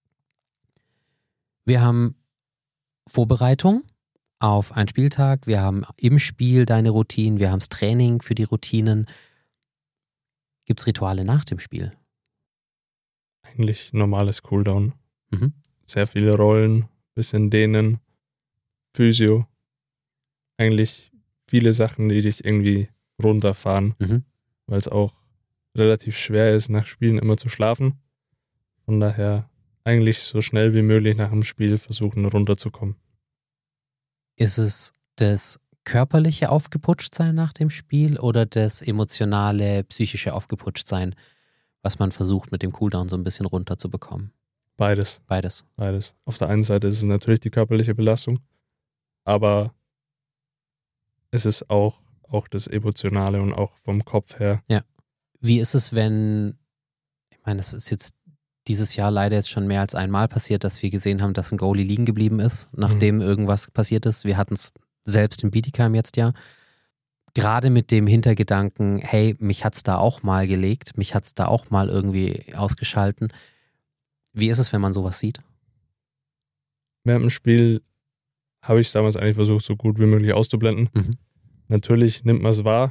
Wir haben Vorbereitung auf einen Spieltag, wir haben im Spiel deine Routinen, wir haben das Training für die Routinen. Gibt es Rituale nach dem Spiel? Eigentlich normales Cooldown. Sehr viele Rollen, bisschen Dehnen, Physio. Eigentlich viele Sachen, die dich irgendwie runterfahren, weil es auch relativ schwer ist, nach Spielen immer zu schlafen. Von daher eigentlich so schnell wie möglich nach dem Spiel versuchen, runterzukommen. Ist es das körperliche Aufgeputschtsein nach dem Spiel oder das emotionale, psychische Aufgeputschtsein, was man versucht mit dem Cooldown so ein bisschen runterzubekommen? Beides. Beides. Auf der einen Seite ist es natürlich die körperliche Belastung, aber es ist auch das Emotionale und auch vom Kopf her. Ja. Wie ist es, wenn, ich meine, das ist jetzt dieses Jahr leider jetzt schon mehr als einmal passiert, dass wir gesehen haben, dass ein Goalie liegen geblieben ist, nachdem irgendwas passiert ist. Wir hatten es selbst in Bietigheim jetzt ja. Gerade mit dem Hintergedanken, hey, mich hat es da auch mal gelegt, mich hat es da auch mal irgendwie ausgeschalten. Wie ist es, wenn man sowas sieht? Während dem Spiel habe ich es damals eigentlich versucht, so gut wie möglich auszublenden. Natürlich nimmt man es wahr,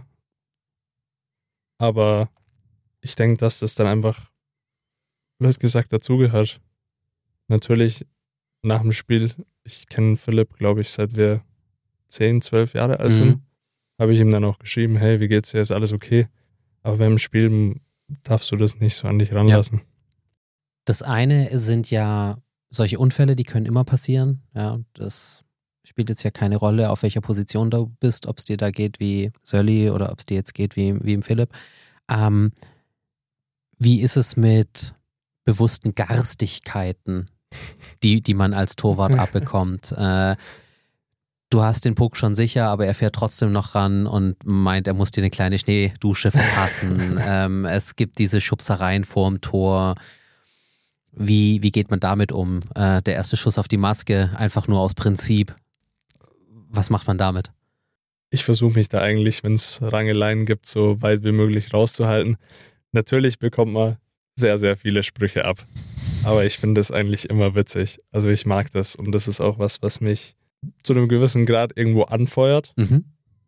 aber ich denke, dass das dann einfach, blöd gesagt, dazugehört. Natürlich nach dem Spiel, ich kenne Philipp, glaube ich, seit wir 10, 12 Jahre alt sind, habe ich ihm dann auch geschrieben, hey, wie geht's dir, ist alles okay? Aber beim Spiel darfst du das nicht so an dich ranlassen. Ja. Das eine sind ja solche Unfälle, die können immer passieren. Ja, das spielt jetzt ja keine Rolle, auf welcher Position du bist, ob es dir da geht wie Sölli oder ob es dir jetzt geht wie im Philipp. Wie ist es mit bewussten Garstigkeiten, die man als Torwart abbekommt? Du hast den Puck schon sicher, aber er fährt trotzdem noch ran und meint, er muss dir eine kleine Schneedusche verpassen. Es gibt diese Schubsereien vorm Tor. Wie geht man damit um? Der erste Schuss auf die Maske, einfach nur aus Prinzip. Was macht man damit? Ich versuche mich da eigentlich, wenn es Rangeleien gibt, so weit wie möglich rauszuhalten. Natürlich bekommt man sehr, sehr viele Sprüche ab. Aber ich finde es eigentlich immer witzig. Also ich mag das und das ist auch was mich zu einem gewissen Grad irgendwo anfeuert. Mhm.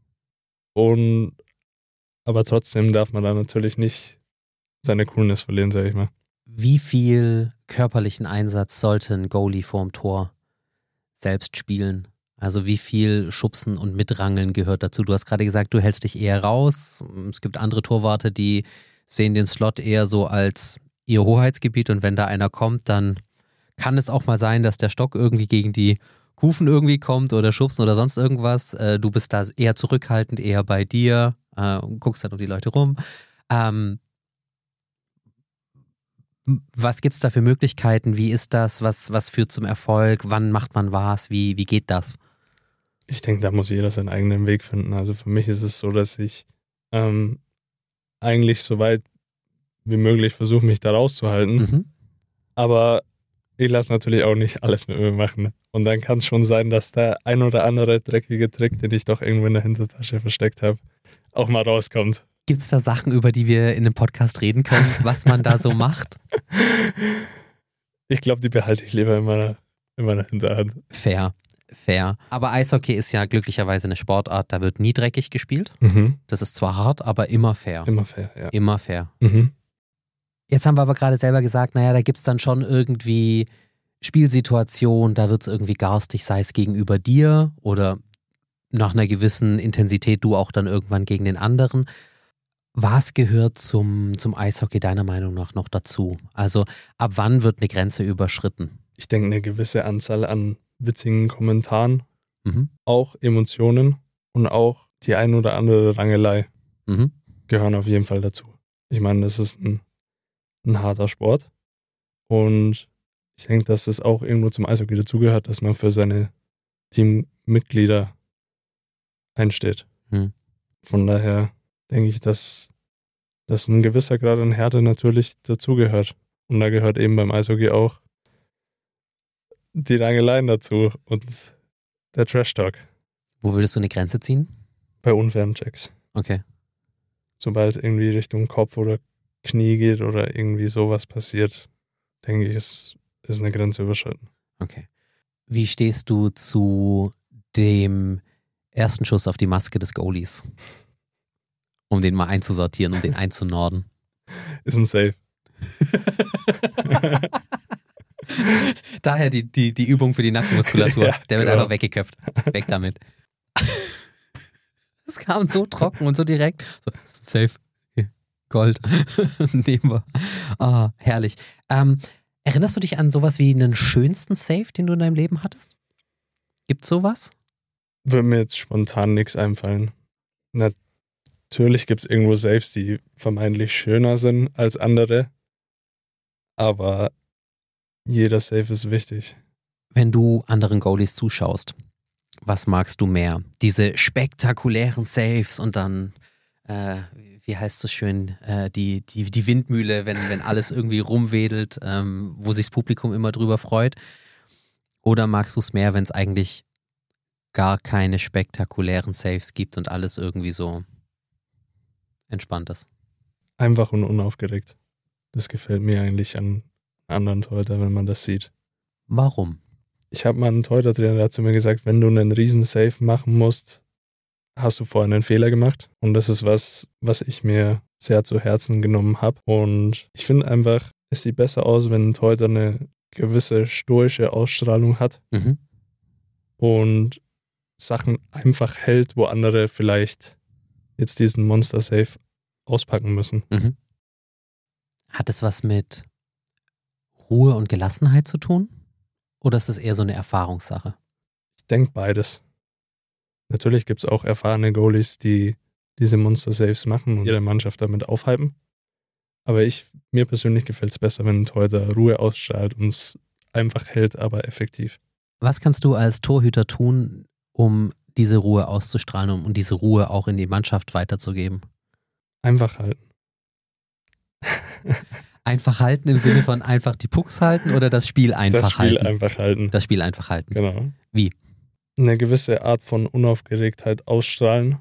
Aber trotzdem darf man da natürlich nicht seine Coolness verlieren, sag ich mal. Wie viel körperlichen Einsatz sollte ein Goalie vorm Tor selbst spielen? Also wie viel Schubsen und Mitrangeln gehört dazu? Du hast gerade gesagt, du hältst dich eher raus. Es gibt andere Torwarte, die sehen den Slot eher so als ihr Hoheitsgebiet und wenn da einer kommt, dann kann es auch mal sein, dass der Stock irgendwie gegen die Kufen irgendwie kommt oder schubsen oder sonst irgendwas. Du bist da eher zurückhaltend, eher bei dir, guckst halt um die Leute rum. Was gibt es da für Möglichkeiten? Wie ist das? Was führt zum Erfolg? Wann macht man was? Wie geht das? Ich denke, da muss jeder seinen eigenen Weg finden. Also für mich ist es so, dass ich eigentlich so weit wie möglich versuche, mich da rauszuhalten. Mhm. Aber ich lasse natürlich auch nicht alles mit mir machen. Und dann kann es schon sein, dass der ein oder andere dreckige Trick, den ich doch irgendwo in der Hintertasche versteckt habe, auch mal rauskommt. Gibt es da Sachen, über die wir in dem Podcast reden können, was man da so macht? Ich glaube, die behalte ich lieber in meiner Hinterhand. Fair. Aber Eishockey ist ja glücklicherweise eine Sportart, da wird nie dreckig gespielt. Mhm. Das ist zwar hart, aber immer fair. Immer fair, ja. Immer fair. Mhm. Jetzt haben wir aber gerade selber gesagt, naja, da gibt es dann schon irgendwie Spielsituationen, da wird es irgendwie garstig, sei es gegenüber dir oder nach einer gewissen Intensität du auch dann irgendwann gegen den anderen. Was gehört zum Eishockey deiner Meinung nach noch dazu? Also ab wann wird eine Grenze überschritten? Ich denke, eine gewisse Anzahl an witzigen Kommentaren, Mhm. auch Emotionen und auch die ein oder andere Rangelei Mhm. gehören auf jeden Fall dazu. Ich meine, das ist ein harter Sport und ich denke, dass das auch irgendwo zum Eishockey dazugehört, dass man für seine Teammitglieder einsteht. Mhm. Von daher denke ich, dass ein gewisser Grad an Härte natürlich dazugehört. Und da gehört eben beim Eishockey auch die Rangeleien dazu und der Trash-Talk. Wo würdest du eine Grenze ziehen? Bei unfairen Checks. Okay. Sobald es irgendwie Richtung Kopf oder Knie geht oder irgendwie sowas passiert, denke ich, ist eine Grenze überschritten. Okay. Wie stehst du zu dem ersten Schuss auf die Maske des Goalies? Um den mal einzusortieren, um den einzunorden. Ist ein Safe. Daher die Übung für die Nackenmuskulatur. Ja, Der wird genau. einfach weggeköpft. Weg damit. Es kam so trocken und so direkt. So, safe. Hier, Gold. Nehmen wir. Ah, herrlich. Erinnerst du dich an sowas wie einen schönsten Save, den du in deinem Leben hattest? Gibt's sowas? Würde mir jetzt spontan nichts einfallen. Natürlich gibt es irgendwo Saves, die vermeintlich schöner sind als andere. Aber jeder Save ist wichtig. Wenn du anderen Goalies zuschaust, was magst du mehr? Diese spektakulären Saves und dann, wie heißt es so schön, die Windmühle, wenn alles irgendwie rumwedelt, wo sich das Publikum immer drüber freut? Oder magst du es mehr, wenn es eigentlich gar keine spektakulären Saves gibt und alles irgendwie so entspannt ist? Einfach und unaufgeregt. Das gefällt mir eigentlich an anderen Torhüter, wenn man das sieht. Warum? Ich habe mal einen Torhüter-Trainer, der hat zu mir gesagt, wenn du einen riesen Save machen musst, hast du vorher einen Fehler gemacht. Und das ist was ich mir sehr zu Herzen genommen habe. Und ich finde einfach, es sieht besser aus, wenn ein Torhüter eine gewisse stoische Ausstrahlung hat Mhm. und Sachen einfach hält, wo andere vielleicht jetzt diesen Monster-Save auspacken müssen. Mhm. Hat es was mit Ruhe und Gelassenheit zu tun? Oder ist das eher so eine Erfahrungssache? Ich denke beides. Natürlich gibt es auch erfahrene Goalies, die diese Monster-Saves machen und ihre Mannschaft damit aufhypen. Aber mir persönlich gefällt es besser, wenn ein Torhüter Ruhe ausstrahlt und es einfach hält, aber effektiv. Was kannst du als Torhüter tun, um diese Ruhe auszustrahlen und um diese Ruhe auch in die Mannschaft weiterzugeben? Einfach halten. Einfach halten im Sinne von einfach die Pucks halten oder das Spiel einfach halten? Das Spiel einfach halten. Das Spiel einfach halten. Genau. Wie? Eine gewisse Art von Unaufgeregtheit ausstrahlen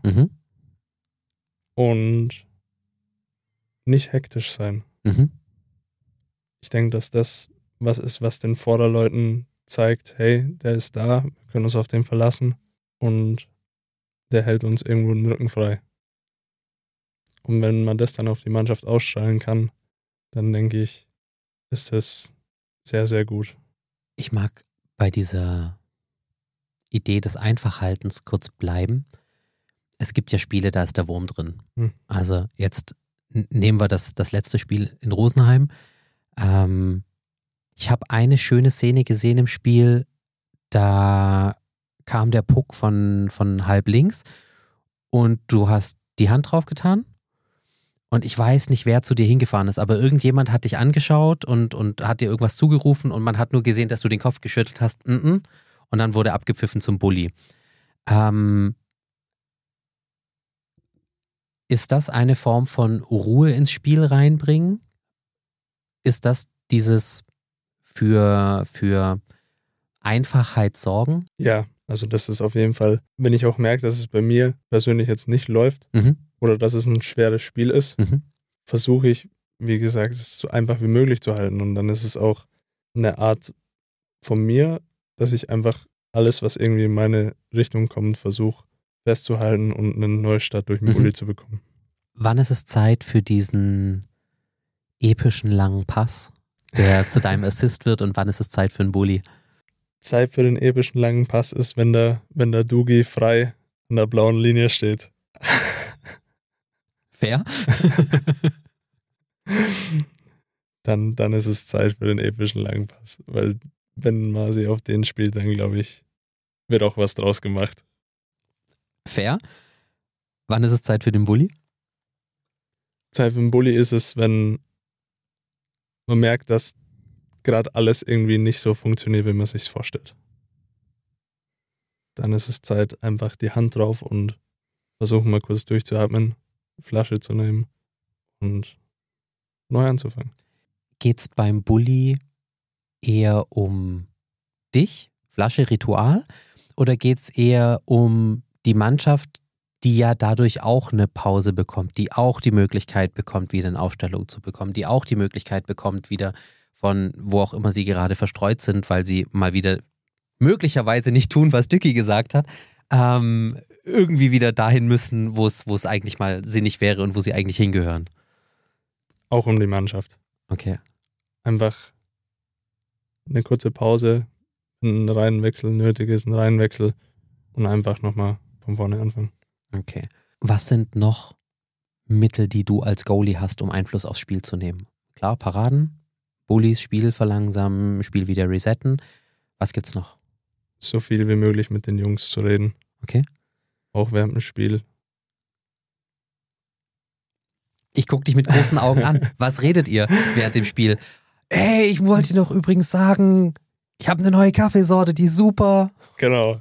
und nicht hektisch sein. Ich denke, dass das was ist, was den Vorderleuten zeigt, hey, der ist da, wir können uns auf den verlassen und der hält uns irgendwo den Rücken frei. Und wenn man das dann auf die Mannschaft ausstrahlen kann, dann denke ich, ist das sehr, sehr gut. Ich mag bei dieser Idee des Einfachhaltens kurz bleiben. Es gibt ja Spiele, da ist der Wurm drin. Also jetzt nehmen wir das letzte Spiel in Rosenheim. Ich habe eine schöne Szene gesehen im Spiel, da kam der Puck von halb links und du hast die Hand drauf getan und ich weiß nicht, wer zu dir hingefahren ist, aber irgendjemand hat dich angeschaut und hat dir irgendwas zugerufen und man hat nur gesehen, dass du den Kopf geschüttelt hast und dann wurde abgepfiffen zum Bulli. Ist das eine Form von Ruhe ins Spiel reinbringen? Ist das dieses für Einfachheit sorgen? Ja, also das ist auf jeden Fall, wenn ich auch merke, dass es bei mir persönlich jetzt nicht läuft oder dass es ein schweres Spiel ist, versuche ich, wie gesagt, es so einfach wie möglich zu halten. Und dann ist es auch eine Art von mir, dass ich einfach alles, was irgendwie in meine Richtung kommt, versuche festzuhalten und einen Neustart durch den Bulli zu bekommen. Wann ist es Zeit für diesen epischen langen Pass, der zu deinem Assist wird, und wann ist es Zeit für einen Bulli? Zeit für den epischen langen Pass ist, wenn der Dugi frei an der blauen Linie steht. Fair? Dann ist es Zeit für den epischen langen Pass. Weil wenn Masi auf den spielt, dann glaube ich, wird auch was draus gemacht. Fair? Wann ist es Zeit für den Bulli? Zeit für den Bulli ist es, wenn man merkt, dass gerade alles irgendwie nicht so funktioniert, wie man es sich vorstellt. Dann ist es Zeit, einfach die Hand drauf und versuchen mal kurz durchzuatmen, Flasche zu nehmen und neu anzufangen. Geht's beim Bulli eher um dich, Flasche, Ritual, oder geht's eher um die Mannschaft, die ja dadurch auch eine Pause bekommt, die auch die Möglichkeit bekommt, wieder eine Aufstellung zu bekommen, die auch die Möglichkeit bekommt, wieder von wo auch immer sie gerade verstreut sind, weil sie mal wieder möglicherweise nicht tun, was Dücki gesagt hat, irgendwie wieder dahin müssen, wo es eigentlich mal sinnig wäre und wo sie eigentlich hingehören. Auch um die Mannschaft. Okay. Einfach eine kurze Pause, ein Reihenwechsel nötig ist, ein Reihenwechsel und einfach nochmal von vorne anfangen. Okay. Was sind noch Mittel, die du als Goalie hast, um Einfluss aufs Spiel zu nehmen? Klar, Paraden, Bullies, Spiel verlangsamen, Spiel wieder resetten. Was gibt's noch? So viel wie möglich mit den Jungs zu reden. Okay. Auch während dem Spiel. Ich gucke dich mit großen Augen an. Was redet ihr während dem Spiel? Hey, ich wollte dir noch übrigens sagen, ich habe eine neue Kaffeesorte, die ist super. Genau.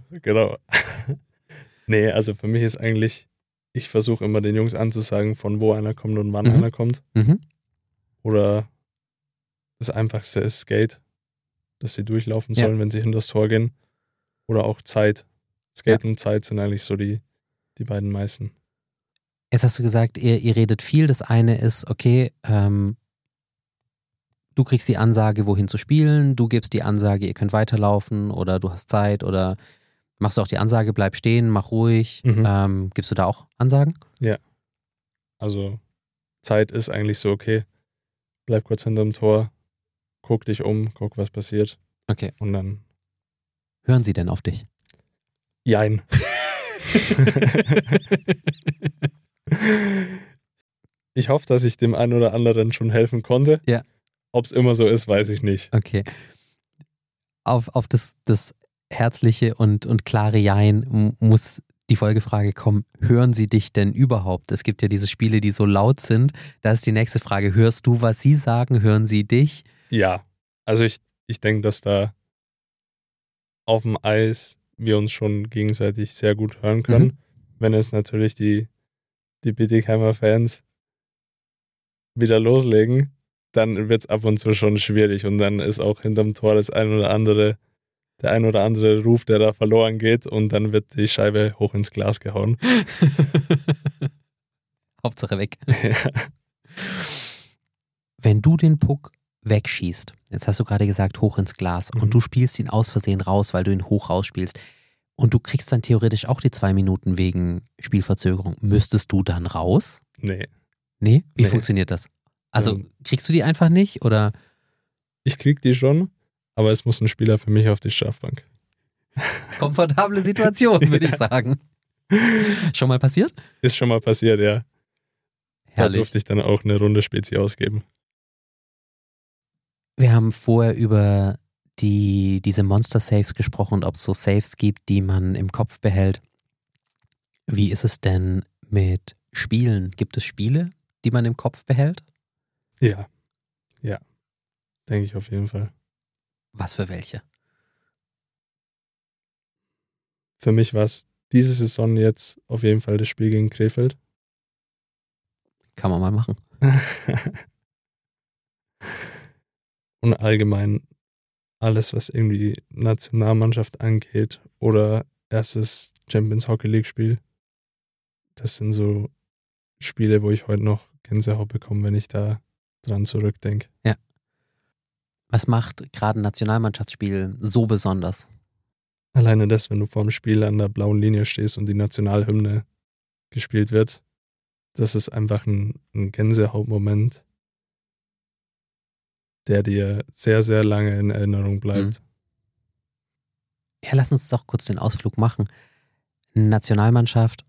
Nee, also für mich ist eigentlich, ich versuche immer den Jungs anzusagen, von wo einer kommt und wann einer kommt. Oder das Einfachste ist Skate, dass sie durchlaufen sollen, wenn sie hinter das Tor gehen. Oder auch Zeit. Skate und Zeit sind eigentlich so die beiden meisten. Jetzt hast du gesagt, ihr redet viel. Das eine ist, okay, du kriegst die Ansage, wohin zu spielen, du gibst die Ansage, ihr könnt weiterlaufen oder du hast Zeit, oder machst du auch die Ansage, bleib stehen, mach ruhig. Gibst du da auch Ansagen? Ja. Also Zeit ist eigentlich so, okay, bleib kurz hinterm Tor, guck dich um, guck, was passiert. Okay. Und dann. Hören sie denn auf dich? Jein. Ich hoffe, dass ich dem einen oder anderen schon helfen konnte. Ja. Ob es immer so ist, weiß ich nicht. Okay. Auf das herzliche und klare Jein muss Die Folgefrage kommt, hören sie dich denn überhaupt? Es gibt ja diese Spiele, die so laut sind. Da ist die nächste Frage, hörst du, was sie sagen? Hören sie dich? Ja, also ich denke, dass da auf dem Eis wir uns schon gegenseitig sehr gut hören können. Wenn es natürlich die Bietigheimer Fans wieder loslegen, dann wird es ab und zu schon schwierig und dann ist auch hinterm Tor der ein oder andere Ruf, der da verloren geht und dann wird die Scheibe hoch ins Glas gehauen. Hauptsache weg. Wenn du den Puck wegschießt, jetzt hast du gerade gesagt, hoch ins Glas und du spielst ihn aus Versehen raus, weil du ihn hoch rausspielst und du kriegst dann theoretisch auch die 2 Minuten wegen Spielverzögerung, müsstest du dann raus? Nee. Nee? Wie funktioniert das? Also kriegst du die einfach nicht oder? Ich krieg die schon, aber es muss ein Spieler für mich auf die Strafbank. Komfortable Situation, würde ich sagen. Schon mal passiert? Ist schon mal passiert, ja. Herrlich. Da durfte ich dann auch eine Runde Spezi ausgeben. Wir haben vorher über diese Monster-Saves gesprochen und ob es so Saves gibt, die man im Kopf behält. Wie ist es denn mit Spielen? Gibt es Spiele, die man im Kopf behält? Ja. Denke ich auf jeden Fall. Was für welche? Für mich war es diese Saison jetzt auf jeden Fall das Spiel gegen Krefeld. Kann man mal machen. Und allgemein alles, was irgendwie Nationalmannschaft angeht oder erstes Champions Hockey League Spiel. Das sind so Spiele, wo ich heute noch Gänsehaut bekomme, wenn ich da dran zurückdenke. Ja. Was macht gerade ein Nationalmannschaftsspiel so besonders? Alleine das, wenn du vor dem Spiel an der blauen Linie stehst und die Nationalhymne gespielt wird, das ist einfach ein Gänsehautmoment, der dir sehr, sehr lange in Erinnerung bleibt. Ja, lass uns doch kurz den Ausflug machen. Nationalmannschaft,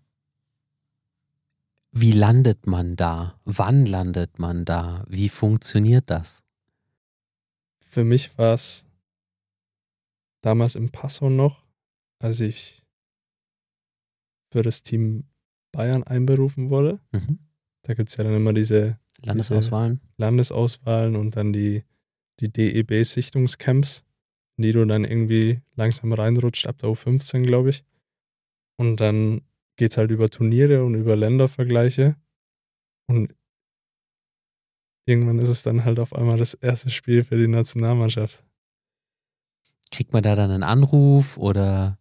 wie landet man da? Wann landet man da? Wie funktioniert das? Für mich war es damals in Passau noch, als ich für das Team Bayern einberufen wurde. Da gibt es ja dann immer diese Landesauswahlen und dann die DEB-Sichtungscamps, in die du dann irgendwie langsam reinrutscht, ab der U15, glaube ich. Und dann geht es halt über Turniere und über Ländervergleiche. Und irgendwann ist es dann halt auf einmal das erste Spiel für die Nationalmannschaft. Kriegt man da dann einen Anruf oder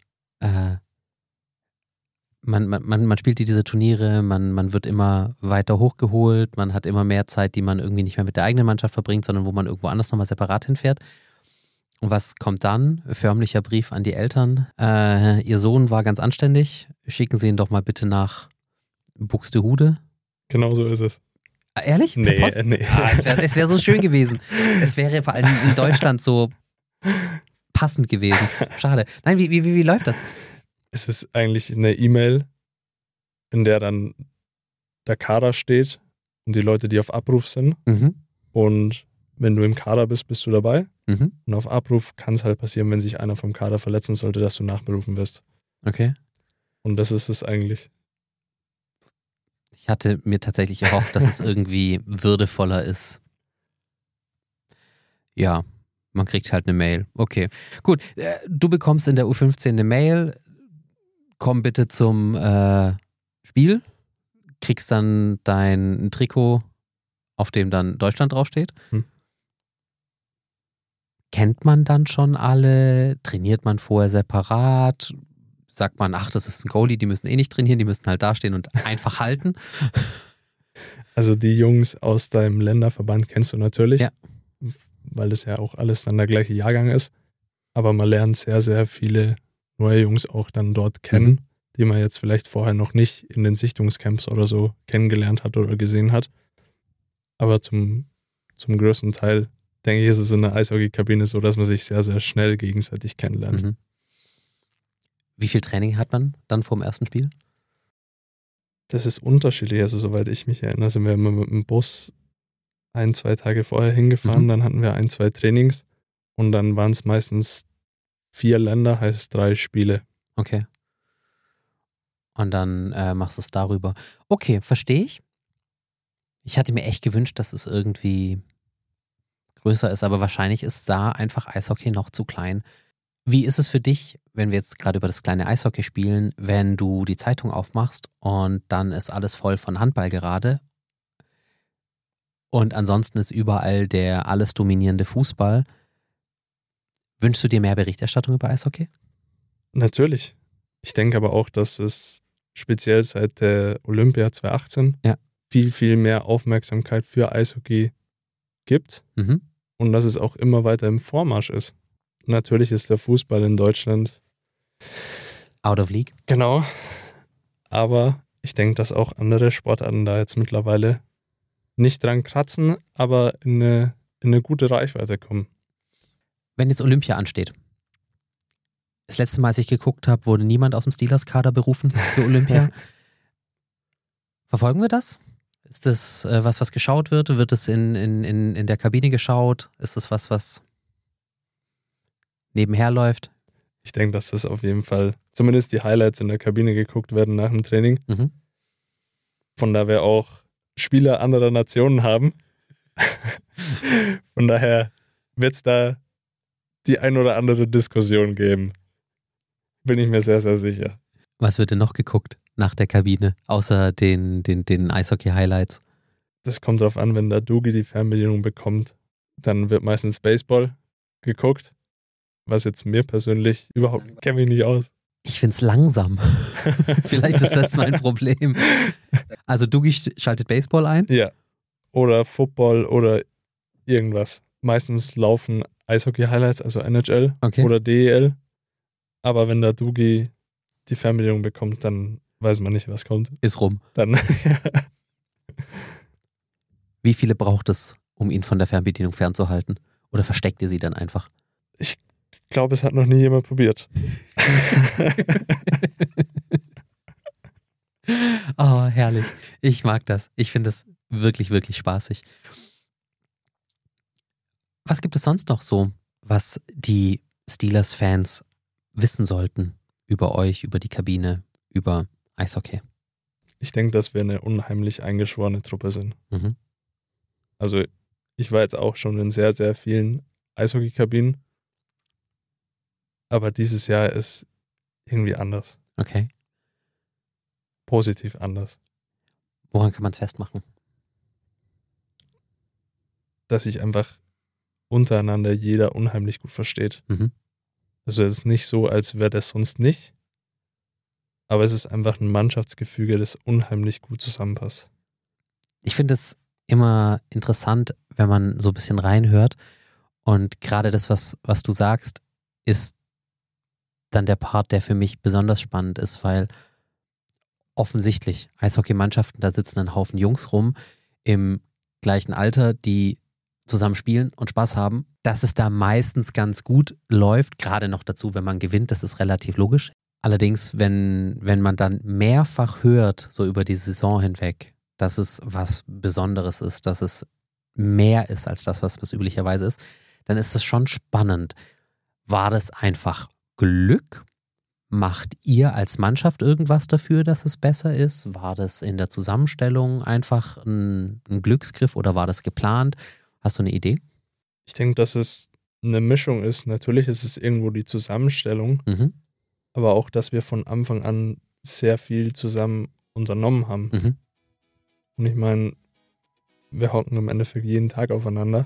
man spielt diese Turniere, man wird immer weiter hochgeholt, man hat immer mehr Zeit, die man irgendwie nicht mehr mit der eigenen Mannschaft verbringt, sondern wo man irgendwo anders nochmal separat hinfährt. Und was kommt dann? Förmlicher Brief an die Eltern. Ihr Sohn war ganz anständig, schicken Sie ihn doch mal bitte nach Buxtehude. Genau so ist es. Ehrlich? Nee. Es wäre so schön gewesen. Es wäre vor allem in Deutschland so passend gewesen. Schade. Nein, wie läuft das? Es ist eigentlich eine E-Mail, in der dann der Kader steht und die Leute, die auf Abruf sind. Und wenn du im Kader bist, bist du dabei. Und auf Abruf kann es halt passieren, wenn sich einer vom Kader verletzen sollte, dass du nachberufen wirst. Okay. Und das ist es eigentlich. Ich hatte mir tatsächlich erhofft, dass es irgendwie würdevoller ist. Ja, man kriegt halt eine Mail. Okay, gut. Du bekommst in der U15 eine Mail. Komm bitte zum Spiel. Kriegst dann dein Trikot, auf dem dann Deutschland draufsteht. Kennt man dann schon alle? Trainiert man vorher separat? Sagt man, ach, das ist ein Goalie, die müssen eh nicht trainieren, die müssen halt dastehen und einfach halten? Also die Jungs aus deinem Länderverband kennst du natürlich, ja, weil das ja auch alles dann der gleiche Jahrgang ist. Aber man lernt sehr, sehr viele neue Jungs auch dann dort kennen, die man jetzt vielleicht vorher noch nicht in den Sichtungscamps oder so kennengelernt hat oder gesehen hat. Aber zum größten Teil, denke ich, ist es in der Eishockeykabine so, dass man sich sehr, sehr schnell gegenseitig kennenlernt. Wie viel Training hat man dann vor dem ersten Spiel? Das ist unterschiedlich. Also soweit ich mich erinnere, sind wir immer mit dem Bus 1-2 Tage vorher hingefahren. Dann hatten wir 1-2 Trainings und dann waren es meistens 4 Länder, heißt 3 Spiele. Okay. Und dann machst du es darüber. Okay, verstehe ich. Ich hatte mir echt gewünscht, dass es irgendwie größer ist, aber wahrscheinlich ist da einfach Eishockey noch zu klein. Wie ist es für dich, wenn wir jetzt gerade über das kleine Eishockey spielen, wenn du die Zeitung aufmachst und dann ist alles voll von Handball gerade und ansonsten ist überall der alles dominierende Fußball? Wünschst du dir mehr Berichterstattung über Eishockey? Natürlich. Ich denke aber auch, dass es speziell seit der Olympia 2018 viel, viel mehr Aufmerksamkeit für Eishockey gibt und dass es auch immer weiter im Vormarsch ist. Natürlich ist der Fußball in Deutschland out of league. Genau. Aber ich denke, dass auch andere Sportarten da jetzt mittlerweile nicht dran kratzen, aber in eine gute Reichweite kommen. Wenn jetzt Olympia ansteht. Das letzte Mal, als ich geguckt habe, wurde niemand aus dem Steelers-Kader berufen für Olympia. Verfolgen wir das? Ist das was geschaut wird? Wird es in der Kabine geschaut? Ist das was nebenher läuft? Ich denke, dass das auf jeden Fall, zumindest die Highlights in der Kabine geguckt werden nach dem Training. Von da wir auch Spieler anderer Nationen haben. Von daher wird es da die ein oder andere Diskussion geben. Bin ich mir sehr, sehr sicher. Was wird denn noch geguckt nach der Kabine, außer den Eishockey-Highlights? Das kommt drauf an, wenn der Dougie die Fernbedienung bekommt, dann wird meistens Baseball geguckt, was jetzt mir persönlich überhaupt, kenne mich nicht aus. Ich find's langsam. Vielleicht ist das mein Problem. Also Dougie schaltet Baseball ein? Ja. Oder Football oder irgendwas. Meistens laufen Eishockey-Highlights, also NHL oder DEL. Aber wenn der Dougie die Fernbedienung bekommt, dann weiß man nicht, was kommt. Ist rum. Dann, Wie viele braucht es, um ihn von der Fernbedienung fernzuhalten? Oder versteckt ihr sie dann einfach? Ich glaube, es hat noch nie jemand probiert. Oh, herrlich. Ich mag das. Ich finde das wirklich, wirklich spaßig. Was gibt es sonst noch so, was die Steelers-Fans wissen sollten über euch, über die Kabine, über Eishockey? Ich denke, dass wir eine unheimlich eingeschworene Truppe sind. Also ich war jetzt auch schon in sehr, sehr vielen Eishockey-Kabinen, aber dieses Jahr ist irgendwie anders. Okay. Positiv anders. Woran kann man es festmachen? Dass sich einfach untereinander jeder unheimlich gut versteht. Also es ist nicht so, als wäre das sonst nicht, aber es ist einfach ein Mannschaftsgefüge, das unheimlich gut zusammenpasst. Ich finde es immer interessant, wenn man so ein bisschen reinhört und gerade das, was du sagst, ist dann der Part, der für mich besonders spannend ist, weil offensichtlich Eishockeymannschaften, da sitzen ein Haufen Jungs rum im gleichen Alter, die zusammen spielen und Spaß haben, dass es da meistens ganz gut läuft, gerade noch dazu, wenn man gewinnt, das ist relativ logisch. Allerdings, wenn man dann mehrfach hört, so über die Saison hinweg, dass es was Besonderes ist, dass es mehr ist als das, was es üblicherweise ist, dann ist es schon spannend. War das einfach Glück? Macht ihr als Mannschaft irgendwas dafür, dass es besser ist? War das in der Zusammenstellung einfach ein Glücksgriff oder war das geplant? Hast du eine Idee? Ich denke, dass es eine Mischung ist. Natürlich ist es irgendwo die Zusammenstellung, aber auch, dass wir von Anfang an sehr viel zusammen unternommen haben. Und ich meine, wir hocken im Endeffekt jeden Tag aufeinander.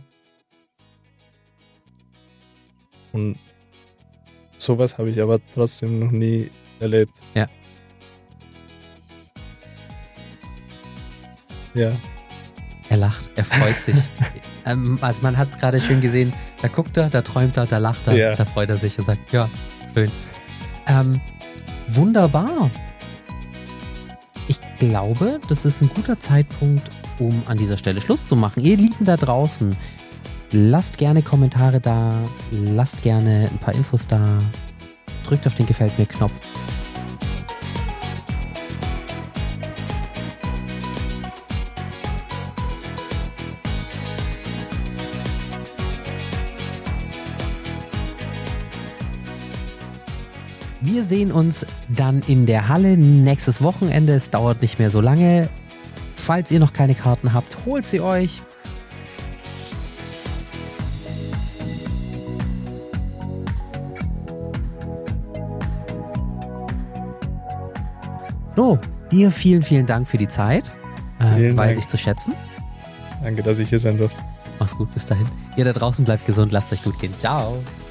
Und sowas habe ich aber trotzdem noch nie erlebt. Ja. Ja. Er lacht, er freut sich. Also man hat es gerade schön gesehen, da guckt er, da träumt er, da lacht er, da freut er sich und sagt, ja, schön. Wunderbar. Ich glaube, das ist ein guter Zeitpunkt, um an dieser Stelle Schluss zu machen. Ihr Lieben da draußen, lasst gerne Kommentare da, lasst gerne ein paar Infos da, drückt auf den Gefällt mir Knopf. Wir sehen uns dann in der Halle nächstes Wochenende. Es dauert nicht mehr so lange. Falls ihr noch keine Karten habt, holt sie euch. So, dir vielen, vielen Dank für die Zeit. Weiß ich zu schätzen. Danke, dass ich hier sein durfte. Mach's gut, bis dahin. Ihr da draußen bleibt gesund, lasst euch gut gehen. Ciao.